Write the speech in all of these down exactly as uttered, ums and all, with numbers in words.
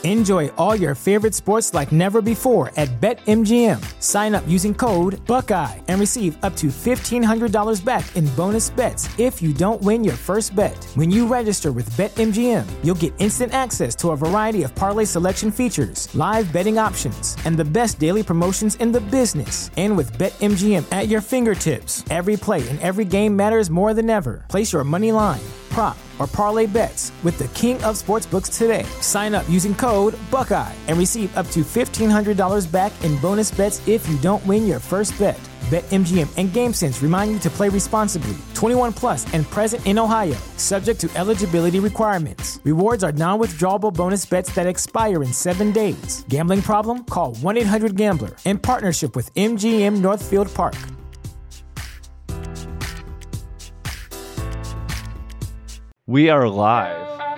Enjoy all your favorite sports like never before at BetMGM. Sign up using code Buckeye and receive up to fifteen hundred dollars back in bonus bets if you don't win your first bet. When you register with BetMGM, you'll get instant access to a variety of parlay selection features, live betting options, and the best daily promotions in the business. And with BetMGM at your fingertips, every play and every game matters more than ever. Place your money line, prop, or parlay bets with the king of sportsbooks today. Sign up using code Buckeye and receive up to fifteen hundred dollars back in bonus bets if you don't win your first bet. BetMGM and GameSense remind you to play responsibly. twenty-one plus and present in Ohio, subject to eligibility requirements. Rewards are non-withdrawable bonus bets that expire in seven days. Gambling problem? Call one eight hundred gambler in partnership with M G M Northfield Park. We are live.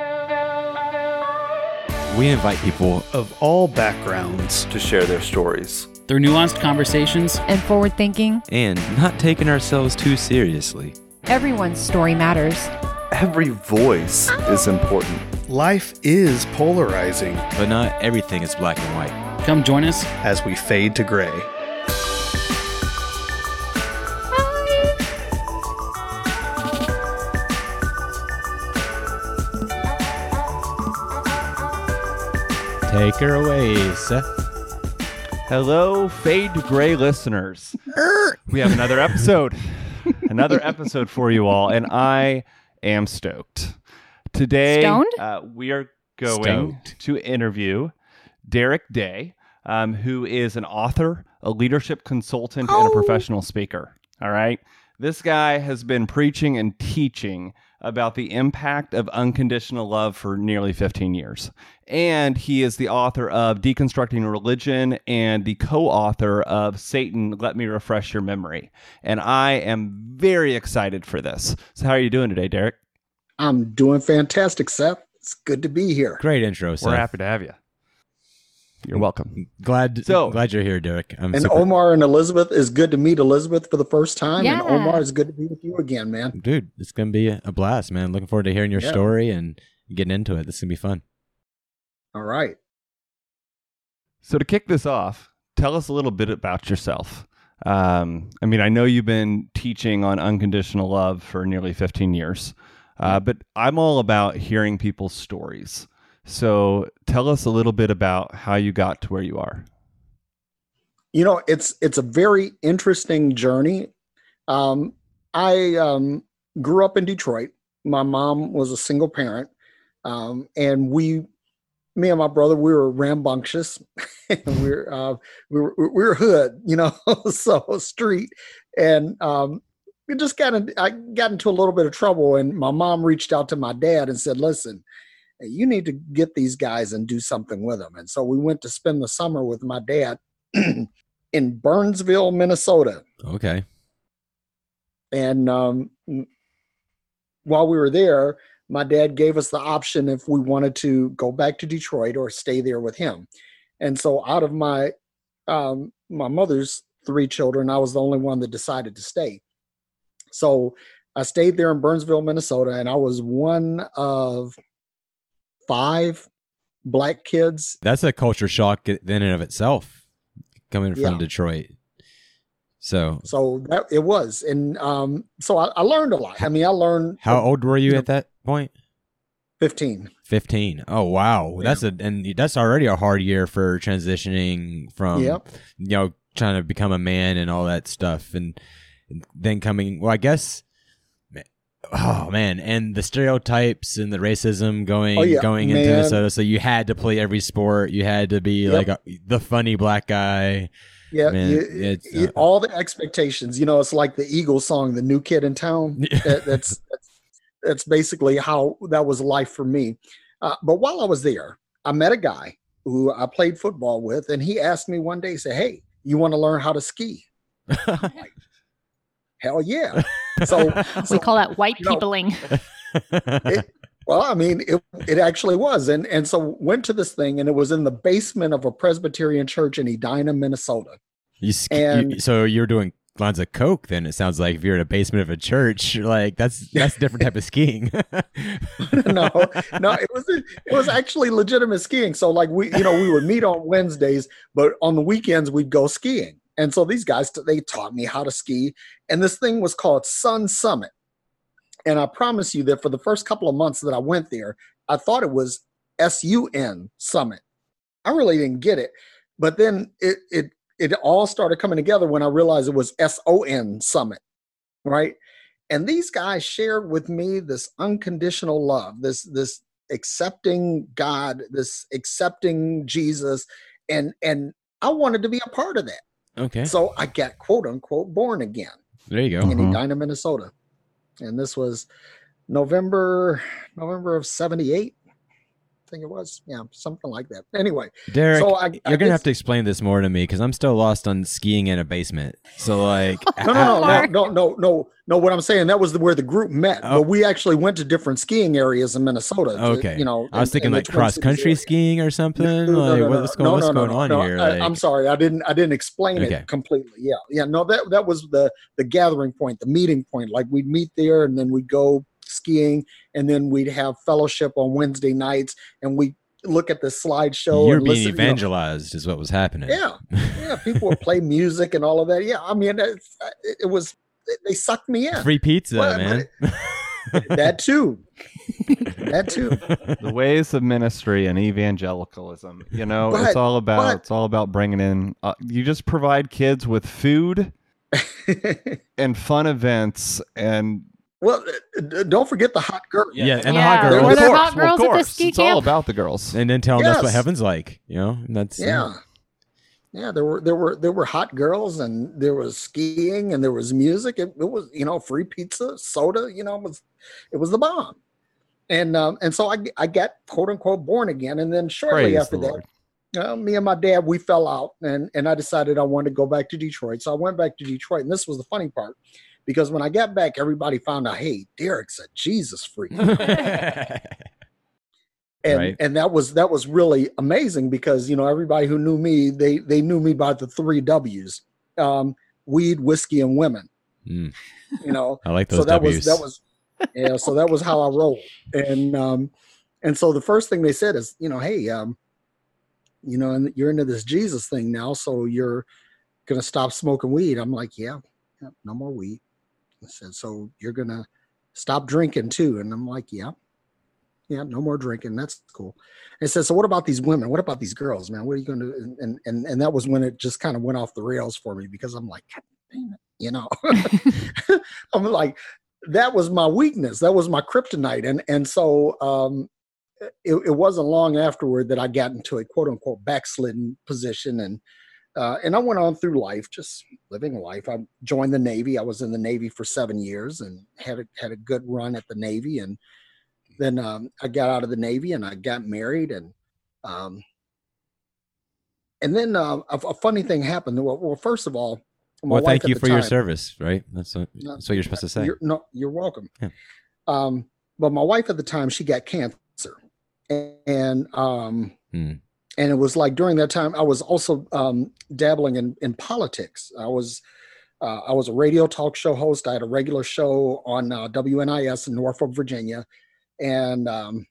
We invite people of all backgrounds to share their stories. Through nuanced conversations and forward thinking and not taking ourselves too seriously. Everyone's story matters. Every voice is important. Life is polarizing, but not everything is black and white. Come join us as we fade to gray. Take her away, Seth. Hello, Fade to Gray listeners. We have another episode. another episode for you all, and I am stoked. Today, uh, we are going stoked. to interview Derek Day, um, who is an author, a leadership consultant, oh. and a professional speaker. All right? This guy has been preaching and teaching about the impact of unconditional love for nearly fifteen years. And he is the author of Deconstructing Religion and the co-author of Satan, Let Me Refresh Your Memory. And I am very excited for this. So how are you doing today, Derek? I'm doing fantastic, Seth. It's good to be here. Great intro, Seth. We're happy to have you. You're welcome. Glad so, glad you're here, Derek. I'm and super... Omar and Elizabeth, is good to meet Elizabeth for the first time. Yeah. And Omar, is good to be with you again, man. Dude, it's going to be a blast, man. Looking forward to hearing your yeah. story and getting into it. This is going to be fun. All right. So to kick this off, tell us a little bit about yourself. Um, I mean, I know you've been teaching on unconditional love for nearly fifteen years, uh, but I'm all about hearing people's stories. So tell us a little bit about how you got to where you are. You know, it's it's a very interesting journey. Um, I um, grew up in Detroit. My mom was a single parent. Um, and we, me and my brother, we were rambunctious. we, were, uh, we, were, we were hood, you know, so street. And um, we just got, in, I got into a little bit of trouble. And my mom reached out to my dad and said, listen, you need to get these guys and do something with them. And so we went to spend the summer with my dad in Burnsville, Minnesota. Okay. And um, while we were there, my dad gave us the option if we wanted to go back to Detroit or stay there with him. And so out of my um, my mother's three children, I was the only one that decided to stay. So I stayed there in Burnsville, Minnesota, and I was one of five black kids. That's a culture shock in and of itself, coming from yeah. Detroit. So, so that it was, and um, so I, I learned a lot. I mean, I learned. How old were you, you at know, that point? Fifteen. Fifteen. Oh wow, yeah. that's a and that's already a hard year for transitioning from, yep. you know, trying to become a man and all that stuff, and then coming. Well, I guess. Oh man, and the stereotypes and the racism going oh, yeah. going man. into Minnesota. So you had to play every sport. You had to be yep. like a, the funny black guy. Yeah, man, you, you, uh, all the expectations. You know, it's like the Eagles song, "The New Kid in Town." that, that's, that's that's basically how that was life for me. Uh, but while I was there, I met a guy who I played football with, and he asked me one day, he said, "Hey, you want to learn how to ski?" I'm like, hell yeah. So we so, call that white you know, peopling. It, well, I mean, it, it actually was. And, and so went to this thing, and it was in the basement of a Presbyterian church in Edina, Minnesota. You ski, and you, so you're doing gallons of Coke, then it sounds like if you're in a basement of a church, like that's that's a different type of skiing. no, no, it was it was actually legitimate skiing. So like we, you know, we would meet on Wednesdays, but on the weekends we'd go skiing. And so these guys, they taught me how to ski. And this thing was called Sun Summit. And I promise you that for the first couple of months that I went there, I thought it was S U N Summit. I really didn't get it. But then it it it all started coming together when I realized it was S O N Summit, right? And these guys shared with me this unconditional love, this this accepting God, this accepting Jesus, and and I wanted to be a part of that. Okay. So I got quote unquote born again. There you go. In uh-huh. Edina, Minnesota, and this was November November of seventy-eight. I think it was, yeah, something like that. Anyway, Derek, so I, you're I gonna have to explain this more to me because I'm still lost on skiing in a basement. So like, no, no, no, no, no, no, no, no. What I'm saying, that was the, where the group met, oh. but we actually went to different skiing areas in Minnesota. To, okay, you know, I was in, thinking in like cross country skiing or something. No, no, like, no, no, what's going, no, what's no, going no, on no, here? I, like... I'm sorry, I didn't, I didn't explain okay. it completely. Yeah, yeah, no, that that was the the gathering point, the meeting point. Like we'd meet there, and then we'd go skiing, and then we'd have fellowship on Wednesday nights, and we look at the slideshow. You're and being listen, evangelized, you know. Is what was happening. Yeah, yeah. People would play music and all of that. Yeah, I mean, it, it was they sucked me in. Free pizza, but, man. But that too. That too. The ways of ministry and evangelicalism. You know, but, it's all about but, it's all about bringing in. Uh, you just provide kids with food and fun events and. Well, don't forget the hot girls. Yeah, and yeah. the hot girls. Were there course, hot girls well, at the ski it's camp? all about the girls. And then telling yes. us what heaven's like. You know, and that's yeah. Uh, Yeah, there were there were there were hot girls, and there was skiing, and there was music. It, it was, you know, free pizza, soda. You know, it was it was the bomb. And um, and so I I got quote unquote born again, and then shortly Praise after the that, Lord. Uh, me and my dad, we fell out, and and I decided I wanted to go back to Detroit. So I went back to Detroit, and this was the funny part, because when I got back, everybody found out, hey, Derek's a Jesus freak. And right. and that was that was really amazing because, you know, everybody who knew me, they they knew me by the three W's: um, weed, whiskey, and women. Mm. You know, I like those so that W's. was that was yeah. So that was how I rolled. And um, and so the first thing they said is, you know, hey, um, you know, and you're into this Jesus thing now, so you're gonna stop smoking weed. I'm like, yeah, yeah no more weed. I said, so you're gonna stop drinking too, and I'm like, yeah. Yeah, no more drinking. That's cool. And it says, so what about these women? What about these girls, man? What are you going to do? And, and, and that was when it just kind of went off the rails for me, because I'm like, God damn it, you know, I'm like, that was my weakness. That was my kryptonite. And, and so um, it, it wasn't long afterward that I got into a quote unquote backslidden position. And, uh, and I went on through life, just living life. I joined the Navy. I was in the Navy for seven years and had a, had a good run at the Navy. And then um, I got out of the Navy and I got married, and um, and then uh, a, a funny thing happened. Well, well first of all, well, thank you for time, your service, right? That's what, that's what you're supposed to say. You're, no, you're welcome. Yeah. Um, but my wife at the time, she got cancer, and and, um, hmm. and it was like during that time I was also um, dabbling in in politics. I was. Uh, I was a radio talk show host. I had a regular show on uh, W N I S in Norfolk, Virginia. And um,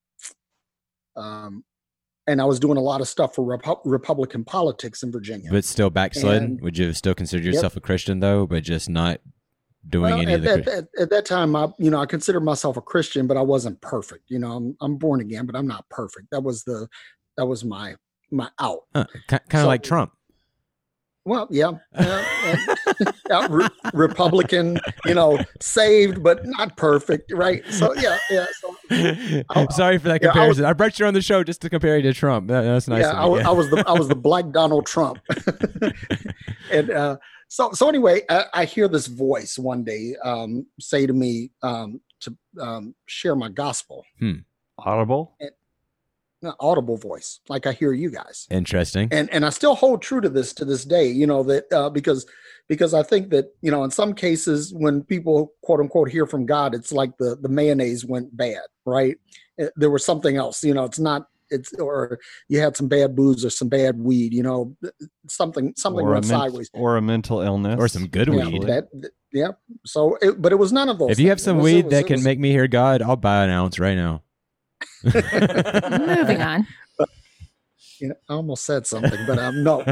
um, and I was doing a lot of stuff for Repu- Republican politics in Virginia. But still backslidden? And, would you still consider yourself yep. a Christian though, but just not doing well, any at, of the? At, at, at that time, I you know I considered myself a Christian, but I wasn't perfect. You know, I'm I'm born again, but I'm not perfect. That was the that was my my out. Huh. Kind of so, like Trump. Well, yeah, uh, uh, re- Republican, you know, saved but not perfect, right? So yeah, yeah. So, I'm sorry for that comparison. Yeah, I, was, I brought you on the show just to compare you to Trump. That, that's nice. Yeah, I was, I was the I was the Black Donald Trump, and uh, so so anyway, I, I hear this voice one day um, say to me um, to um, share my gospel. Hmm. Audible. And, audible voice, like I hear you guys. Interesting. And and I still hold true to this to this day, you know, that uh, because because I think that, you know, in some cases when people quote unquote hear from God, it's like the the mayonnaise went bad, right? There was something else, you know, it's not it's or you had some bad booze or some bad weed, you know, something something or went a men- sideways, or a mental illness, or some good yeah, weed. That, yeah. So, it, but it was none of those. If you have things. some was, weed was, that can was, make me hear God, I'll buy an ounce right now. Moving on. But, you know, I almost said something, but I'm no.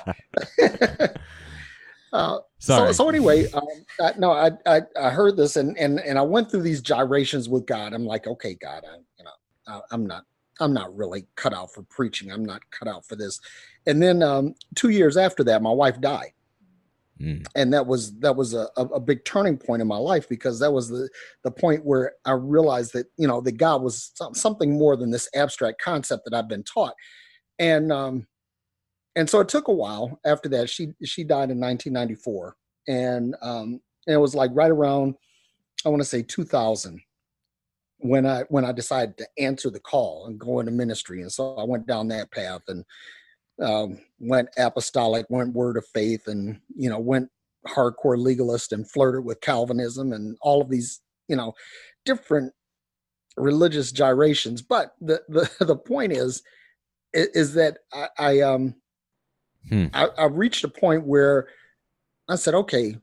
Uh, Sorry. So, so anyway, um, I, no, I, I I heard this and and and I went through these gyrations with God. I'm like, okay, God, I, you know, I, I'm not I'm not really cut out for preaching. I'm not cut out for this. And then um, two years after that, my wife died, mm. and that was that was a, a big turning point in my life, because that was the the point where I realized that, you know, that God was something more than this abstract concept that I've been taught, and um, And so it took a while after that. She she died in nineteen ninety-four. And, um, and it was like right around, I want to say two thousand, when I when I decided to answer the call and go into ministry. And so I went down that path and um, went apostolic, went word of faith, and, you know, went hardcore legalist and flirted with Calvinism and all of these, you know, different religious gyrations. But the the, the point is, is that I, I um Hmm. I, I reached a point where I said, okay,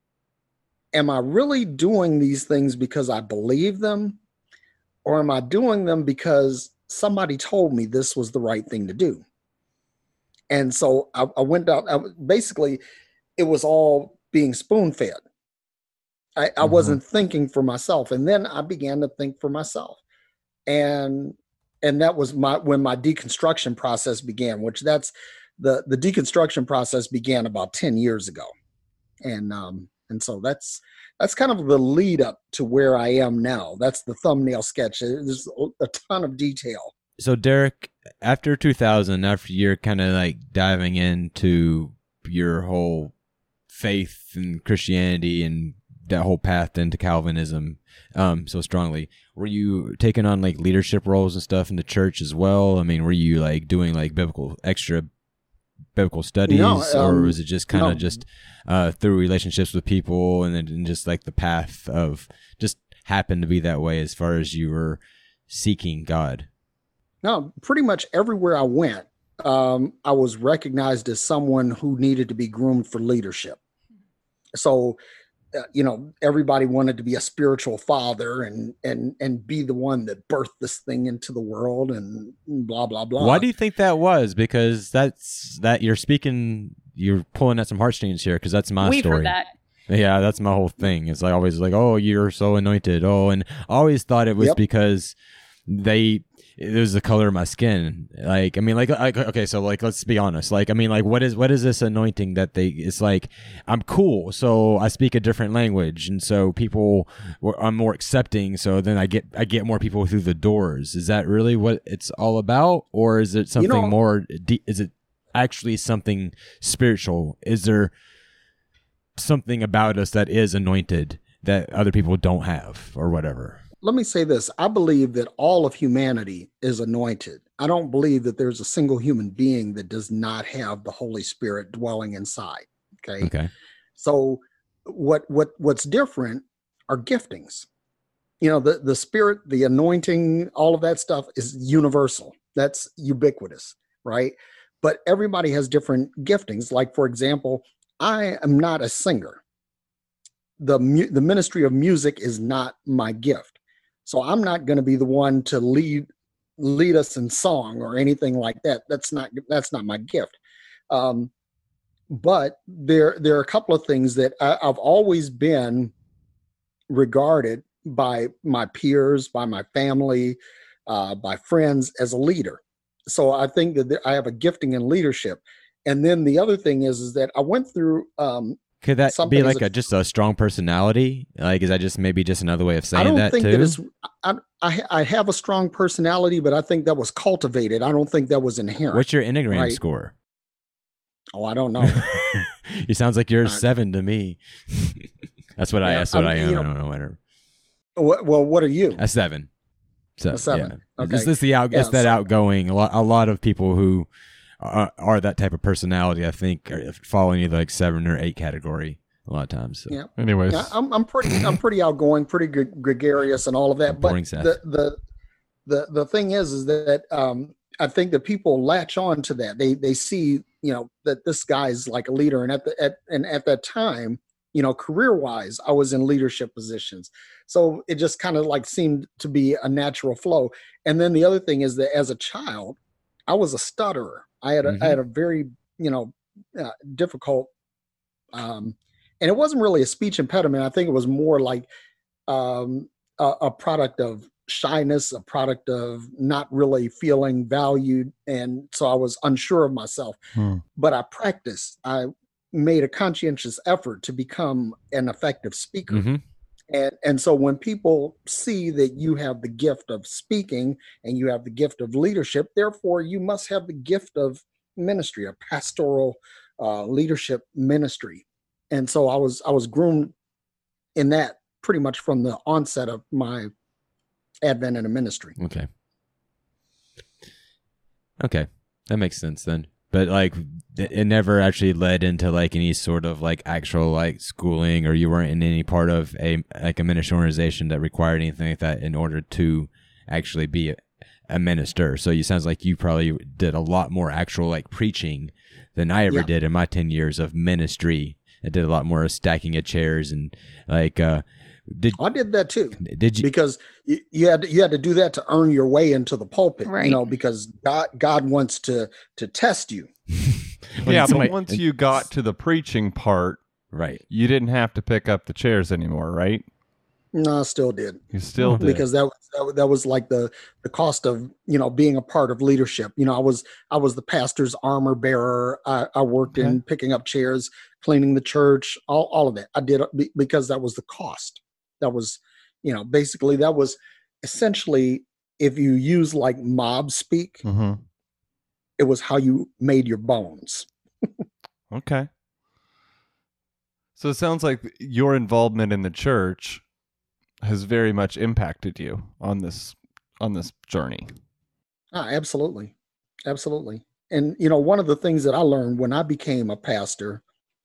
am I really doing these things because I believe them, or am I doing them because somebody told me this was the right thing to do? And so I, I went out, I, basically it was all being spoon-fed. I, mm-hmm. I wasn't thinking for myself. And then I began to think for myself. And, and that was my, when my deconstruction process began, which that's, The the deconstruction process began about ten years ago. And um, and so that's that's kind of the lead up to where I am now. That's the thumbnail sketch. There's a ton of detail. So Derek, after two thousand, after you're kind of like diving into your whole faith and Christianity and that whole path into Calvinism um, so strongly, were you taking on like leadership roles and stuff in the church as well? I mean, were you like doing like biblical extra biblical studies, no, um, or was it just kind of no. just uh, through relationships with people, and then just like the path of just happened to be that way as far as you were seeking God? No, pretty much everywhere I went, um, I was recognized as someone who needed to be groomed for leadership. So, uh, you know, everybody wanted to be a spiritual father and and and be the one that birthed this thing into the world and blah blah blah. Why do you think that was? Because that's that you're speaking, you're pulling at some heartstrings here. Because that's my We've story. Heard that. Yeah, that's my whole thing. It's like always like, oh, you're so anointed. Oh, and I always thought it was yep. because they. It was the color of my skin. Like, I mean, like, like, okay, so like, let's be honest. Like, I mean, like, what is, what is this anointing that they, it's like, I'm cool. So I speak a different language. And so people were, I'm more accepting. So then I get, I get more people through the doors. Is that really what it's all about? Or is it something you know, more deep? Is it actually something spiritual? Is there something about us that is anointed that other people don't have or whatever? Let me say this. I believe that all of humanity is anointed. I don't believe that there's a single human being that does not have the Holy Spirit dwelling inside. Okay. Okay. So what, what, what's different are giftings. You know, the, the Spirit, the anointing, all of that stuff is universal. That's ubiquitous, right? But everybody has different giftings. Like, for example, I am not a singer. The, mu- the ministry of music is not my gift. So I'm not going to be the one to lead lead us in song or anything like that. That's not that's not my gift. Um, but there there are a couple of things that I, I've always been regarded by my peers, by my family, uh, by friends as a leader. So I think that there, I have a gifting in leadership. And then the other thing is, is that I went through. Um, Could that be like a, a just a strong personality? Like, is that just maybe just another way of saying I don't that think too? That it's, I, I I have a strong personality, but I think that was cultivated. I don't think that was inherent. What's your Enneagram right? score? Oh, I don't know. It sounds like you're a seven to me. That's what yeah, I. That's what I, I am. You know, I don't know. Whatever. What, well, what are you? A seven. So, a seven. Yeah. Okay. It's, it's the out. Yeah, it's that so, outgoing. A lot. A lot of people who are, are that type of personality, I think, are fall into like seven or eight category. A lot of times. So. Yeah. Anyways, yeah, I'm I'm pretty I'm pretty outgoing, pretty gre- gregarious, and all of that. But the, the the the thing is, is that um, I think that people latch on to that. They they see, you know, that this guy's like a leader. And at the at and at that time, you know, career wise, I was in leadership positions. So it just kind of like seemed to be a natural flow. And then the other thing is that as a child, I was a stutterer. I had a, mm-hmm. I had a very, you know, uh, difficult, um, and it wasn't really a speech impediment. I think it was more like um, a, a product of shyness, a product of not really feeling valued. And so I was unsure of myself, hmm. but I practiced. I made a conscientious effort to become an effective speaker. Mm-hmm. And, and so when people see that you have the gift of speaking and you have the gift of leadership, therefore you must have the gift of ministry, a pastoral uh, leadership ministry. And so I was, I was groomed in that pretty much from the onset of my advent in a ministry. Okay. Okay. That makes sense then. But like it never actually led into like any sort of like actual like schooling, or you weren't in any part of a like a ministry organization that required anything like that in order to actually be a, a minister. So you sounds like you probably did a lot more actual like preaching than I ever yeah. did in my ten years of ministry. I did a lot more stacking of chairs and like uh Did, I did that too. Did you? Because you, you had to, you had to do that to earn your way into the pulpit, right. you know, because God God wants to to test you. Yeah, but once you got to the preaching part, right, you didn't have to pick up the chairs anymore, right? No, I still did. You still did, because that was that, that was like the the cost of, you know, being a part of leadership. You know, I was I was the pastor's armor bearer. I, I worked okay. in picking up chairs, cleaning the church, all all of that. I did it because that was the cost. That was, you know, basically that was essentially, if you use like mob speak, mm-hmm. it was how you made your bones. Okay. So it sounds like your involvement in the church has very much impacted you on this, on this journey. Ah, absolutely. Absolutely. And, you know, one of the things that I learned when I became a pastor,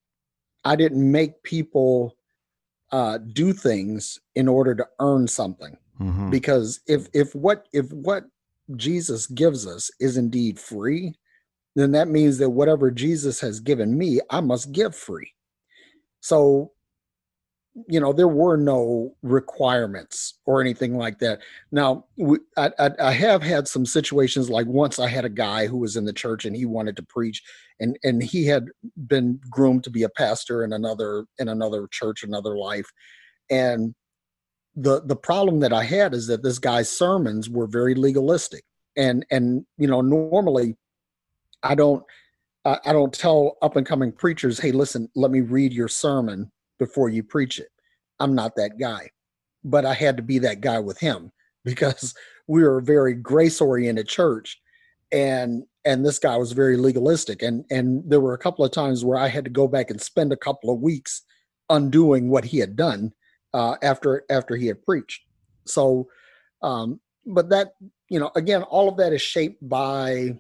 I didn't make people Uh, do things in order to earn something, mm-hmm. because if if what if what Jesus gives us is indeed free, then that means that whatever Jesus has given me, I must give free. So, you know, there were no requirements or anything like that. Now, we, I, I, I have had some situations like once I had a guy who was in the church and he wanted to preach, and and he had been groomed to be a pastor in another in another church, another life. And the the problem that I had is that this guy's sermons were very legalistic. And and you know, normally I don't uh, I don't tell up and coming preachers, hey, listen, let me read your sermon before you preach it. I'm not that guy. But I had to be that guy with him because we were a very grace oriented church. And and this guy was very legalistic. And and there were a couple of times where I had to go back and spend a couple of weeks undoing what he had done uh, after after he had preached. So, um, but that, you know, again, all of that is shaped by,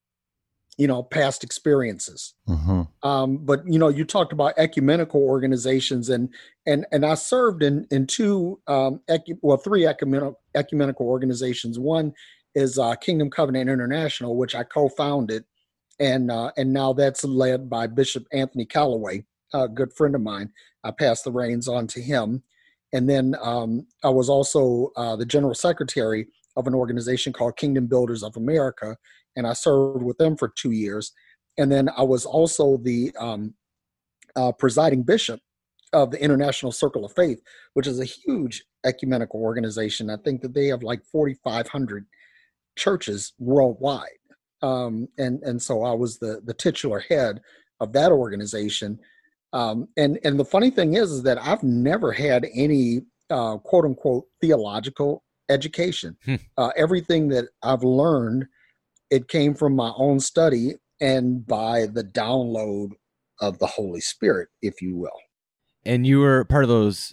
you know, past experiences. Mm-hmm. Um, but, you know, you talked about ecumenical organizations, and and and I served in in two, um, ecu- well, three ecumenical, ecumenical organizations. One is uh, Kingdom Covenant International, which I co-founded, and uh, and now that's led by Bishop Anthony Calloway, a good friend of mine. I passed the reins on to him. And then um, I was also uh, the general secretary of an organization called Kingdom Builders of America, and I served with them for two years. And then I was also the um, uh, presiding bishop of the International Circle of Faith, which is a huge ecumenical organization. I think that they have like forty-five hundred churches worldwide. Um, and, and so I was the, the titular head of that organization. Um, and, and the funny thing is, is that I've never had any uh, quote unquote theological education. Hmm. Uh, everything that I've learned, it came from my own study and by the download of the Holy Spirit, if you will. And you were part of those,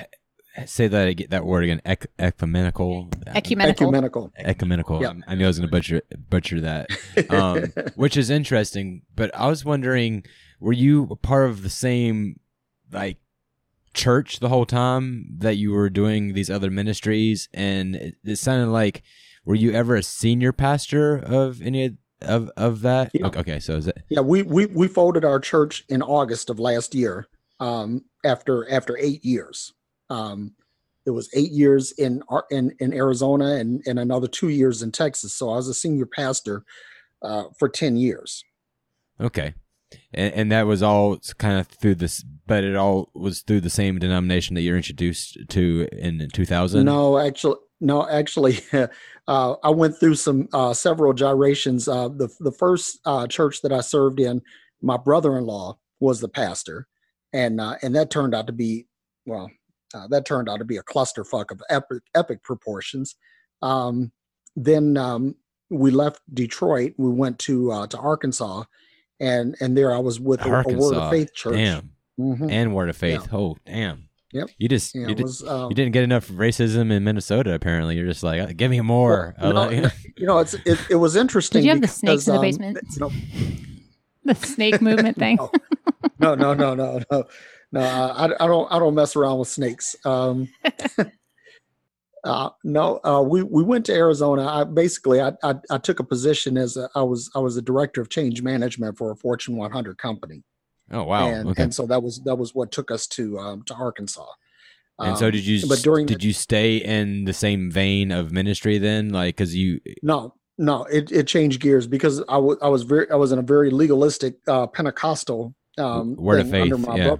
say that that word again, ec- ecumenical. Ecumenical. Ecumenical. Ecumenical. Yeah. I knew I was going to butcher butcher that, um, which is interesting. But I was wondering, were you part of the same, like, church the whole time that you were doing these other ministries? And it, it sounded like, were you ever a senior pastor of any of of, of that? Yeah. Okay, okay, so is it? Yeah, we we we folded our church in August of last year. Um, after after eight years, um, it was eight years in in in Arizona and and another two years in Texas. So I was a senior pastor uh, for ten years. Okay. And, and that was all kind of through this, but it all was through the same denomination that you're introduced to in two thousand? No, actually, no, actually, uh, I went through some uh, several gyrations. Uh, the the first uh, church that I served in, my brother-in-law was the pastor, and uh, and that turned out to be well, uh, that turned out to be a clusterfuck of epic epic proportions. Um, then um, we left Detroit. We went to uh, to Arkansas. And and there I was with a, a Word of Faith church. Damn. Mm-hmm. And Word of Faith. Yeah. Oh, damn. Yep. You just yeah, you, did, was, um, you didn't get enough racism in Minnesota. Apparently, you're just like, give me more. Well, no, like, you know, it's it, it was interesting. Did you have because, the snakes in the um, basement? You know, the snake movement thing. No, no, no, no, no, no. I, I don't I don't mess around with snakes. Um, Uh, no, uh, we, we went to Arizona. I basically, I, I, I took a position as a, I was, I was a director of change management for a Fortune one hundred company. Oh, wow. And, okay. and so that was, that was what took us to, um, to Arkansas. And um, so did you, but during did the, you stay in the same vein of ministry then? Like, cause you, no, no, it, it changed gears because I was, I was very, I was in a very legalistic, uh, Pentecostal, um, Word of Faith. Under my yeah. brother.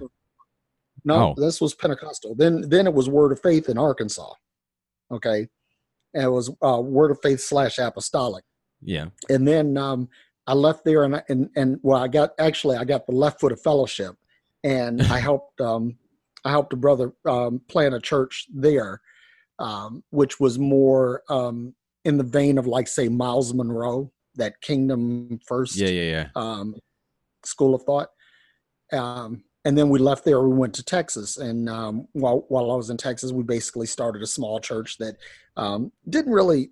No, oh. This was Pentecostal. Then, then it was Word of Faith in Arkansas. Okay. And it was uh, Word of Faith slash apostolic. Yeah. And then um, I left there and, and, and well, I got, actually I got the Left Footed Fellowship and I helped, um, I helped a brother um, plant a church there, um, which was more um, in the vein of like, say, Miles Monroe, that Kingdom First yeah, yeah, yeah. Um, school of thought. Um, And then we left there. We went to Texas, and um, while while I was in Texas, we basically started a small church that um, didn't really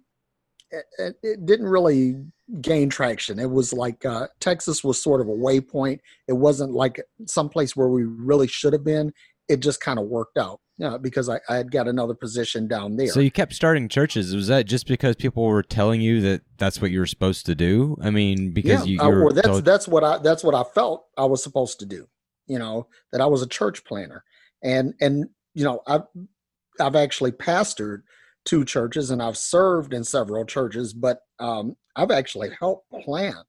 it, it didn't really gain traction. It was like uh, Texas was sort of a waypoint. It wasn't like someplace where we really should have been. It just kind of worked out uh, because I, I had got another position down there. So you kept starting churches. Was that just because people were telling you that that's what you were supposed to do? I mean, because yeah, you, you uh, were well, that's told- that's what I that's what I felt I was supposed to do. You know, that I was a church planner, and, and, you know, I've, I've actually pastored two churches and I've served in several churches, but um, I've actually helped plant,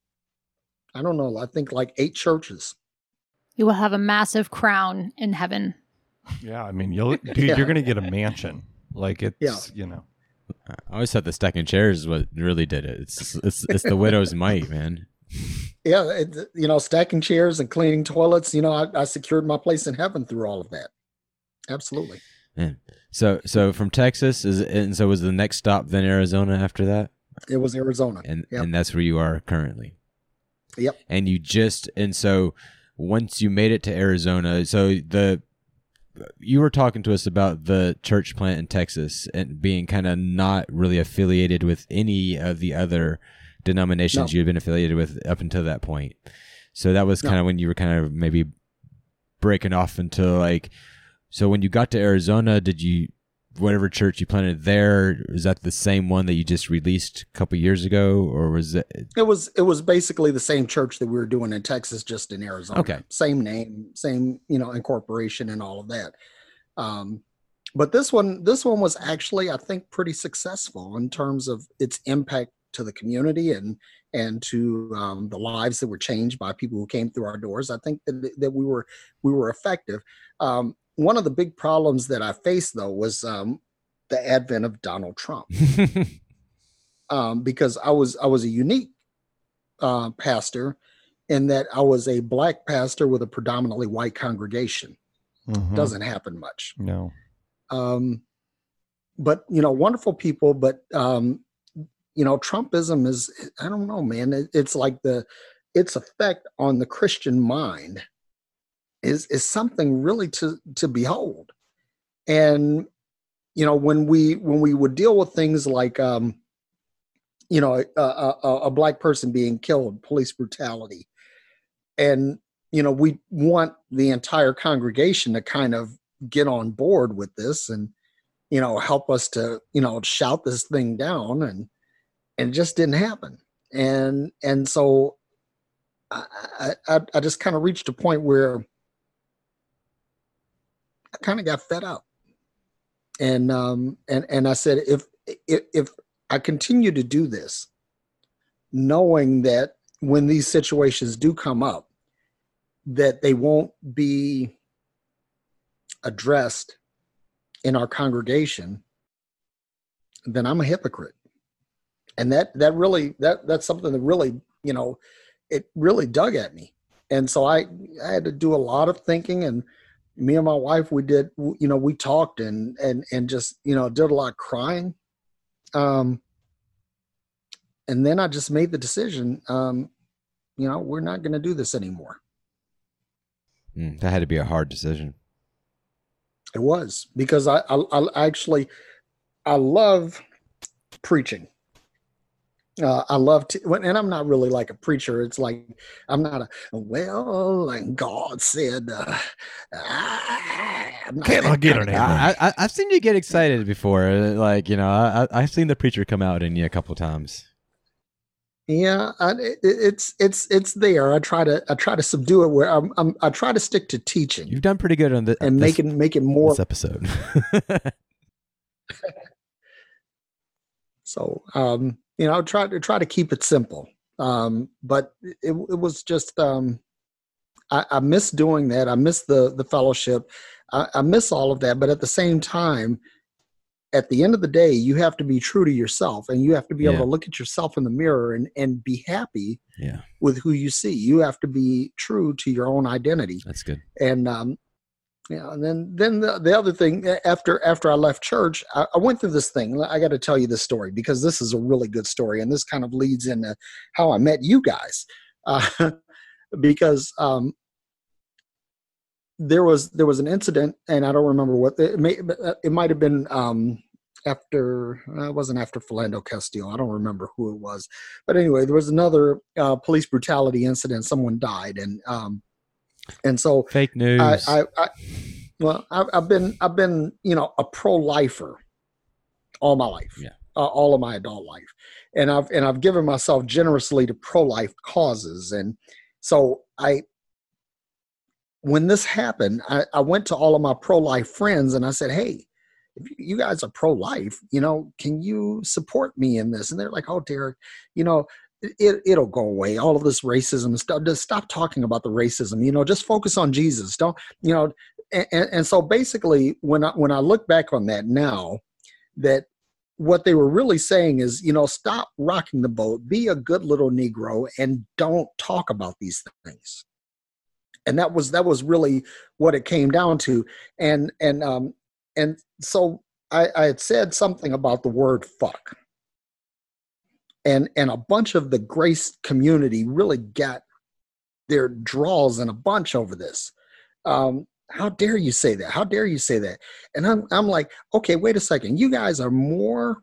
I don't know, I think like eight churches. You will have a massive crown in heaven. Yeah. I mean, you'll, dude, yeah. You're going to get a mansion. Like it's, yeah. you know, I always thought the stacking chairs is what really did it. It's, it's, it's the widow's mite, man. Yeah, it, you know, stacking chairs and cleaning toilets. You know, I, I secured my place in heaven through all of that. Absolutely. Man. So, so from Texas, is and so was the next stop then Arizona after that? It was Arizona, and yep. and that's where you are currently. Yep. And you just and so once you made it to Arizona, so the you were talking to us about the church plant in Texas and being kind of not really affiliated with any of the other denominations no. you had been affiliated with up until that point. So that was kind of no. when you were kind of maybe breaking off into like, so when you got to Arizona, did you, whatever church you planted there, is that the same one that you just released a couple years ago, or was it? It was, it was basically the same church that we were doing in Texas, just in Arizona. Okay. Same name, same, you know, incorporation and all of that. Um, but this one, this one was actually, I think, pretty successful in terms of its impact to the community and and to um, the lives that were changed by people who came through our doors. I think that that we were we were effective. Um, one of the big problems that I faced though was um, the advent of Donald Trump, um, because I was I was a unique uh, pastor in that I was a black pastor with a predominantly white congregation. Mm-hmm. Doesn't happen much. No. Um, but you know, wonderful people, but um, you know, Trumpism is, I don't know, man. It, it's like the, its effect on the Christian mind is, is something really to, to behold. And, you know, when we, when we would deal with things like, um, you know, a, a, a black person being killed, police brutality, and, you know, we want the entire congregation to kind of get on board with this and, you know, help us to, you know, shout this thing down. And, and it just didn't happen. And, and so I, I, I just kind of reached a point where I kind of got fed up. And, um, and, and I said, if, if, if I continue to do this, knowing that when these situations do come up, that they won't be addressed in our congregation, then I'm a hypocrite. And that, that really, that, that's something that really, you know, it really dug at me. And so I, I had to do a lot of thinking, and me and my wife, we did, you know, we talked and, and, and just, you know, did a lot of crying. Um, and then I just made the decision, um, you know, we're not going to do this anymore. Mm, that had to be a hard decision. It was, because I, I, I actually, I love preaching. Uh, I love to, and I'm not really like a preacher. It's like, I'm not a, well, and God said, uh, I'm can't I get it. I, I, I've seen you get excited before. Like, you know, I, I've seen the preacher come out in you a couple times. Yeah, I, it, it's it's it's there. I try to I try to subdue it where I'm, I'm I try to stick to teaching. You've done pretty good on the and this, make it make it more this episode. So, um, you know, try to try to keep it simple. Um, but it, it was just um, I, I miss doing that. I miss the the fellowship. I, I miss all of that. But at the same time, at the end of the day, you have to be true to yourself, and you have to be yeah. able to look at yourself in the mirror and, and be happy yeah. with who you see. You have to be true to your own identity. That's good. And, um, you know, and then, then the, the other thing, after, after I left church, I, I went through this thing. I got to tell you this story because this is a really good story. And this kind of leads into how I met you guys. Uh, because, um, There was there was an incident, and I don't remember what it may. It might have been um, after. Uh, it wasn't after Philando Castile. I don't remember who it was, but anyway, there was another uh, police brutality incident. Someone died, and um, and so fake news. I, I, I well, I've, I've been I've been you know a pro-lifer all my life, yeah, uh, all of my adult life, and I've and I've given myself generously to pro-life causes, and so I. When this happened, I, I went to all of my pro-life friends and I said, hey, if you guys are pro-life, you know, can you support me in this? And they're like, oh, Derek, you know, it, it'll go away. All of this racism and stuff, just stop talking about the racism, you know, just focus on Jesus. Don't, you know, and, and so basically when I, when I look back on that now, that what they were really saying is, you know, stop rocking the boat, be a good little Negro and don't talk about these things. And that was that was really what it came down to, and and um and so I, I had said something about the word fuck, and and a bunch of the Grace community really got their draws in a bunch over this. Um, how dare you say that? How dare you say that? And I'm I'm like, okay, wait a second. You guys are more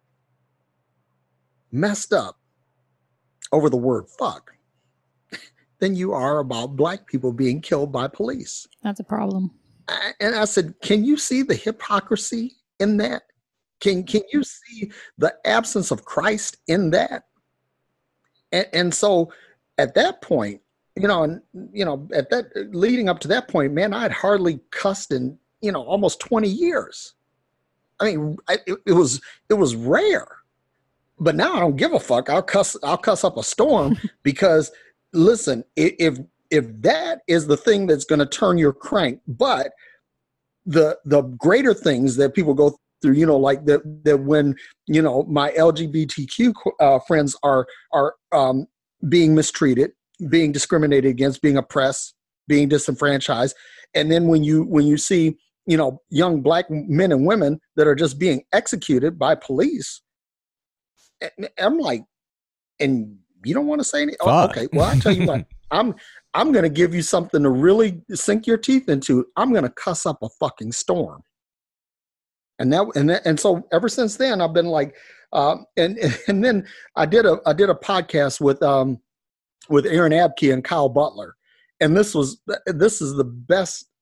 messed up over the word fuck than you are about black people being killed by police. That's a problem. I, and I said, can you see the hypocrisy in that? Can can you see the absence of Christ in that? And, and so at that point, you know, and you know, at that leading up to that point, man, I had hardly cussed in, you know, almost twenty years. I mean, I, it, it was it was rare. But now I don't give a fuck. I'll cuss I'll cuss up a storm because listen, if if that is the thing that's going to turn your crank, but the the greater things that people go through, you know, like that that when you know my L G B T Q uh, friends are are um, being mistreated, being discriminated against, being oppressed, being disenfranchised, and then when you when you see you know young black men and women that are just being executed by police, I'm like, and you don't want to say anything? Oh, okay. Well, I tell you what, I'm I'm going to give you something to really sink your teeth into. I'm going to cuss up a fucking storm. And that and that, and so ever since then, I've been like, um, and and then I did a I did a podcast with um with Aaron Abke and Kyle Butler, and this was this is the best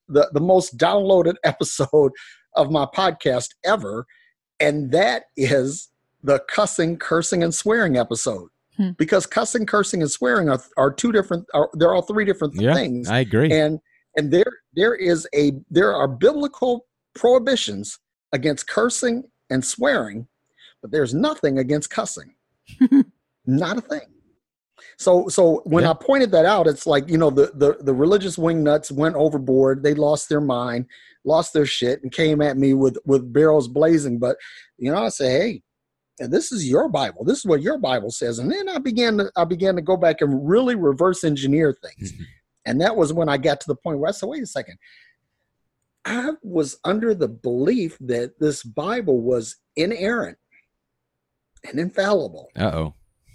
the, the most downloaded episode of my podcast ever. And that is the cussing, cursing, and swearing episode. Hmm. Because cussing, cursing, and swearing are, are two different, are, they're all three different yeah, things. I agree. And and there there is a there are biblical prohibitions against cursing and swearing, but there's nothing against cussing. Not a thing. So so when yeah. I pointed that out, it's like, you know, the, the, the religious wingnuts went overboard. They lost their mind, lost their shit, and came at me with, with barrels blazing. But, you know, I say, hey, this is your Bible. This is what your Bible says. And then I began to I began to go back and really reverse engineer things. Mm-hmm. And that was when I got to the point where I said, wait a second. I was under the belief that this Bible was inerrant and infallible. Uh-oh.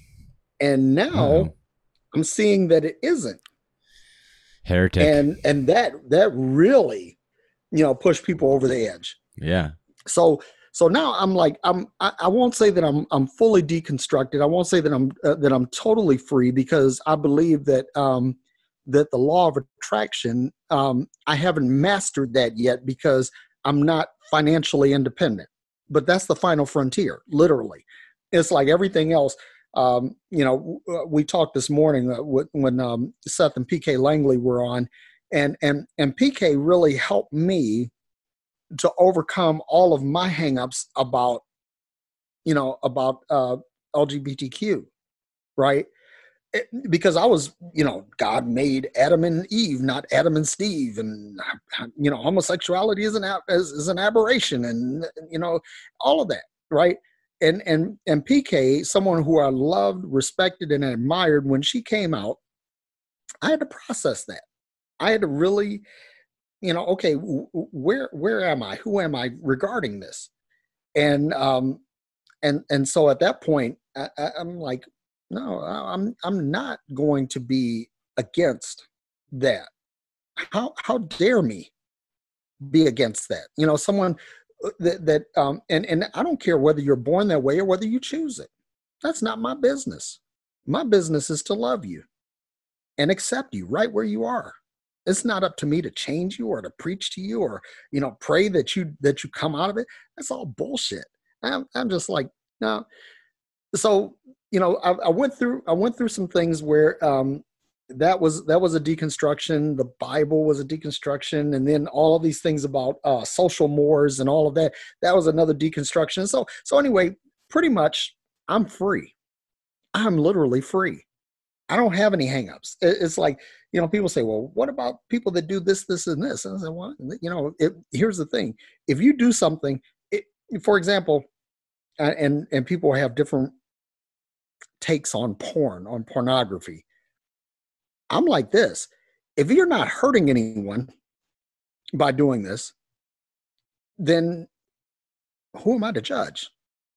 And now Uh-oh. I'm seeing that it isn't. Heretic. And and that that really, you know, pushed people over the edge. Yeah. So so now I'm like I'm I, I won't say that I'm I'm fully deconstructed. I won't say that I'm uh, that I'm totally free, because I believe that um that the law of attraction, um, I haven't mastered that yet because I'm not financially independent. But that's the final frontier, literally. It's like everything else. Um, you know, we talked this morning uh, when um, Seth and P K Langley were on, and and and P K really helped me to overcome all of my hangups about, you know, about uh, L G B T Q, right? It, because I was, you know, God made Adam and Eve, not Adam and Steve, and you know, homosexuality is an is, is an aberration, and you know, all of that, right? And and and P K, someone who I loved, respected, and admired, when she came out, I had to process that. I had to really, you know, okay, where where am I? Who am I regarding this? And um, and and so at that point, I, I, I'm like, no, I'm I'm not going to be against that. How how dare me be against that? You know, someone that that um and and I don't care whether you're born that way or whether you choose it. That's not my business. My business is to love you and accept you right where you are. It's not up to me to change you or to preach to you or, you know, pray that you that you come out of it. That's all bullshit. I'm I'm just like, no. So, you know, I, I went through I went through some things where um, that was that was a deconstruction. The Bible was a deconstruction, and then all of these things about uh, social mores and all of that. That was another deconstruction. So, so anyway, pretty much, I'm free. I'm literally free. I don't have any hangups. It, it's like, you know, people say, "Well, what about people that do this, this, and this?" And I say, "Well, you know, it, here's the thing: if you do something, it, for example, uh, and and people have different takes on porn, on pornography. I'm like this. If you're not hurting anyone by doing this, then who am I to judge?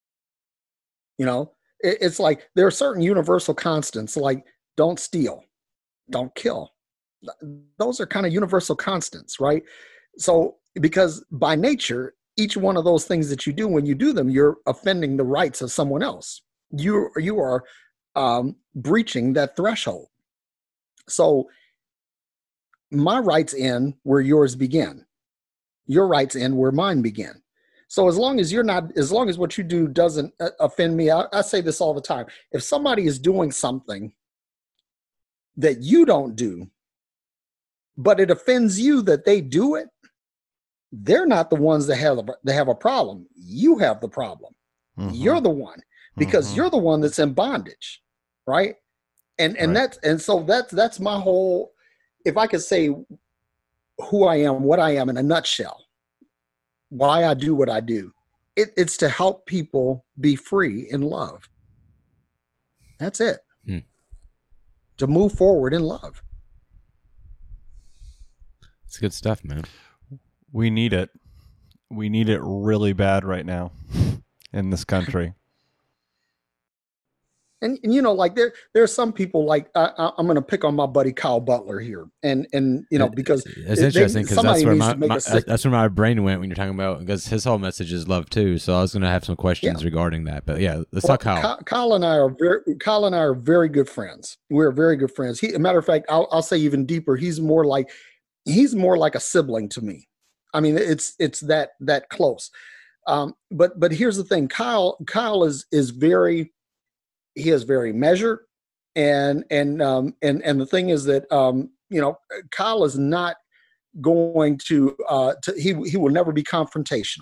You know, it, it's like there are certain universal constants, like don't steal, don't kill. Those are kind of universal constants, right? So, because by nature, each one of those things that you do, when you do them, you're offending the rights of someone else. You you are um, breaching that threshold. So my rights end where yours begin. Your rights end where mine begin. So as long as you're not, as long as what you do doesn't offend me, I, I say this all the time. If somebody is doing something that you don't do, but it offends you that they do it, they're not the ones that have that have a problem. You have the problem. Mm-hmm. You're the one. Because mm-hmm. you're the one that's in bondage, right? And and right. that's and so that's that's my whole. If I could say who I am, what I am in a nutshell, why I do what I do, it, it's to help people be free in love. That's it. Hmm. To move forward in love. It's good stuff, man. We need it. We need it really bad right now in this country. And, and you know, like there, there are some people like I, I, I'm going to pick on my buddy Kyle Butler here, and and you know because it's interesting because that's where my, my that's where my brain went when you're talking about, because his whole message is love too. So I was going to have some questions yeah. regarding that, but yeah, let's well, talk Kyle. Kyle. Kyle and I are very Kyle and I are very good friends. We're very good friends. He, a matter of fact, I'll, I'll say even deeper. He's more like he's more like a sibling to me. I mean, it's it's that that close. Um, but but here's the thing, Kyle Kyle is is very he is very measured, and and um, and and the thing is that um, you know, Kyle is not going to uh, to he he will never be confrontational.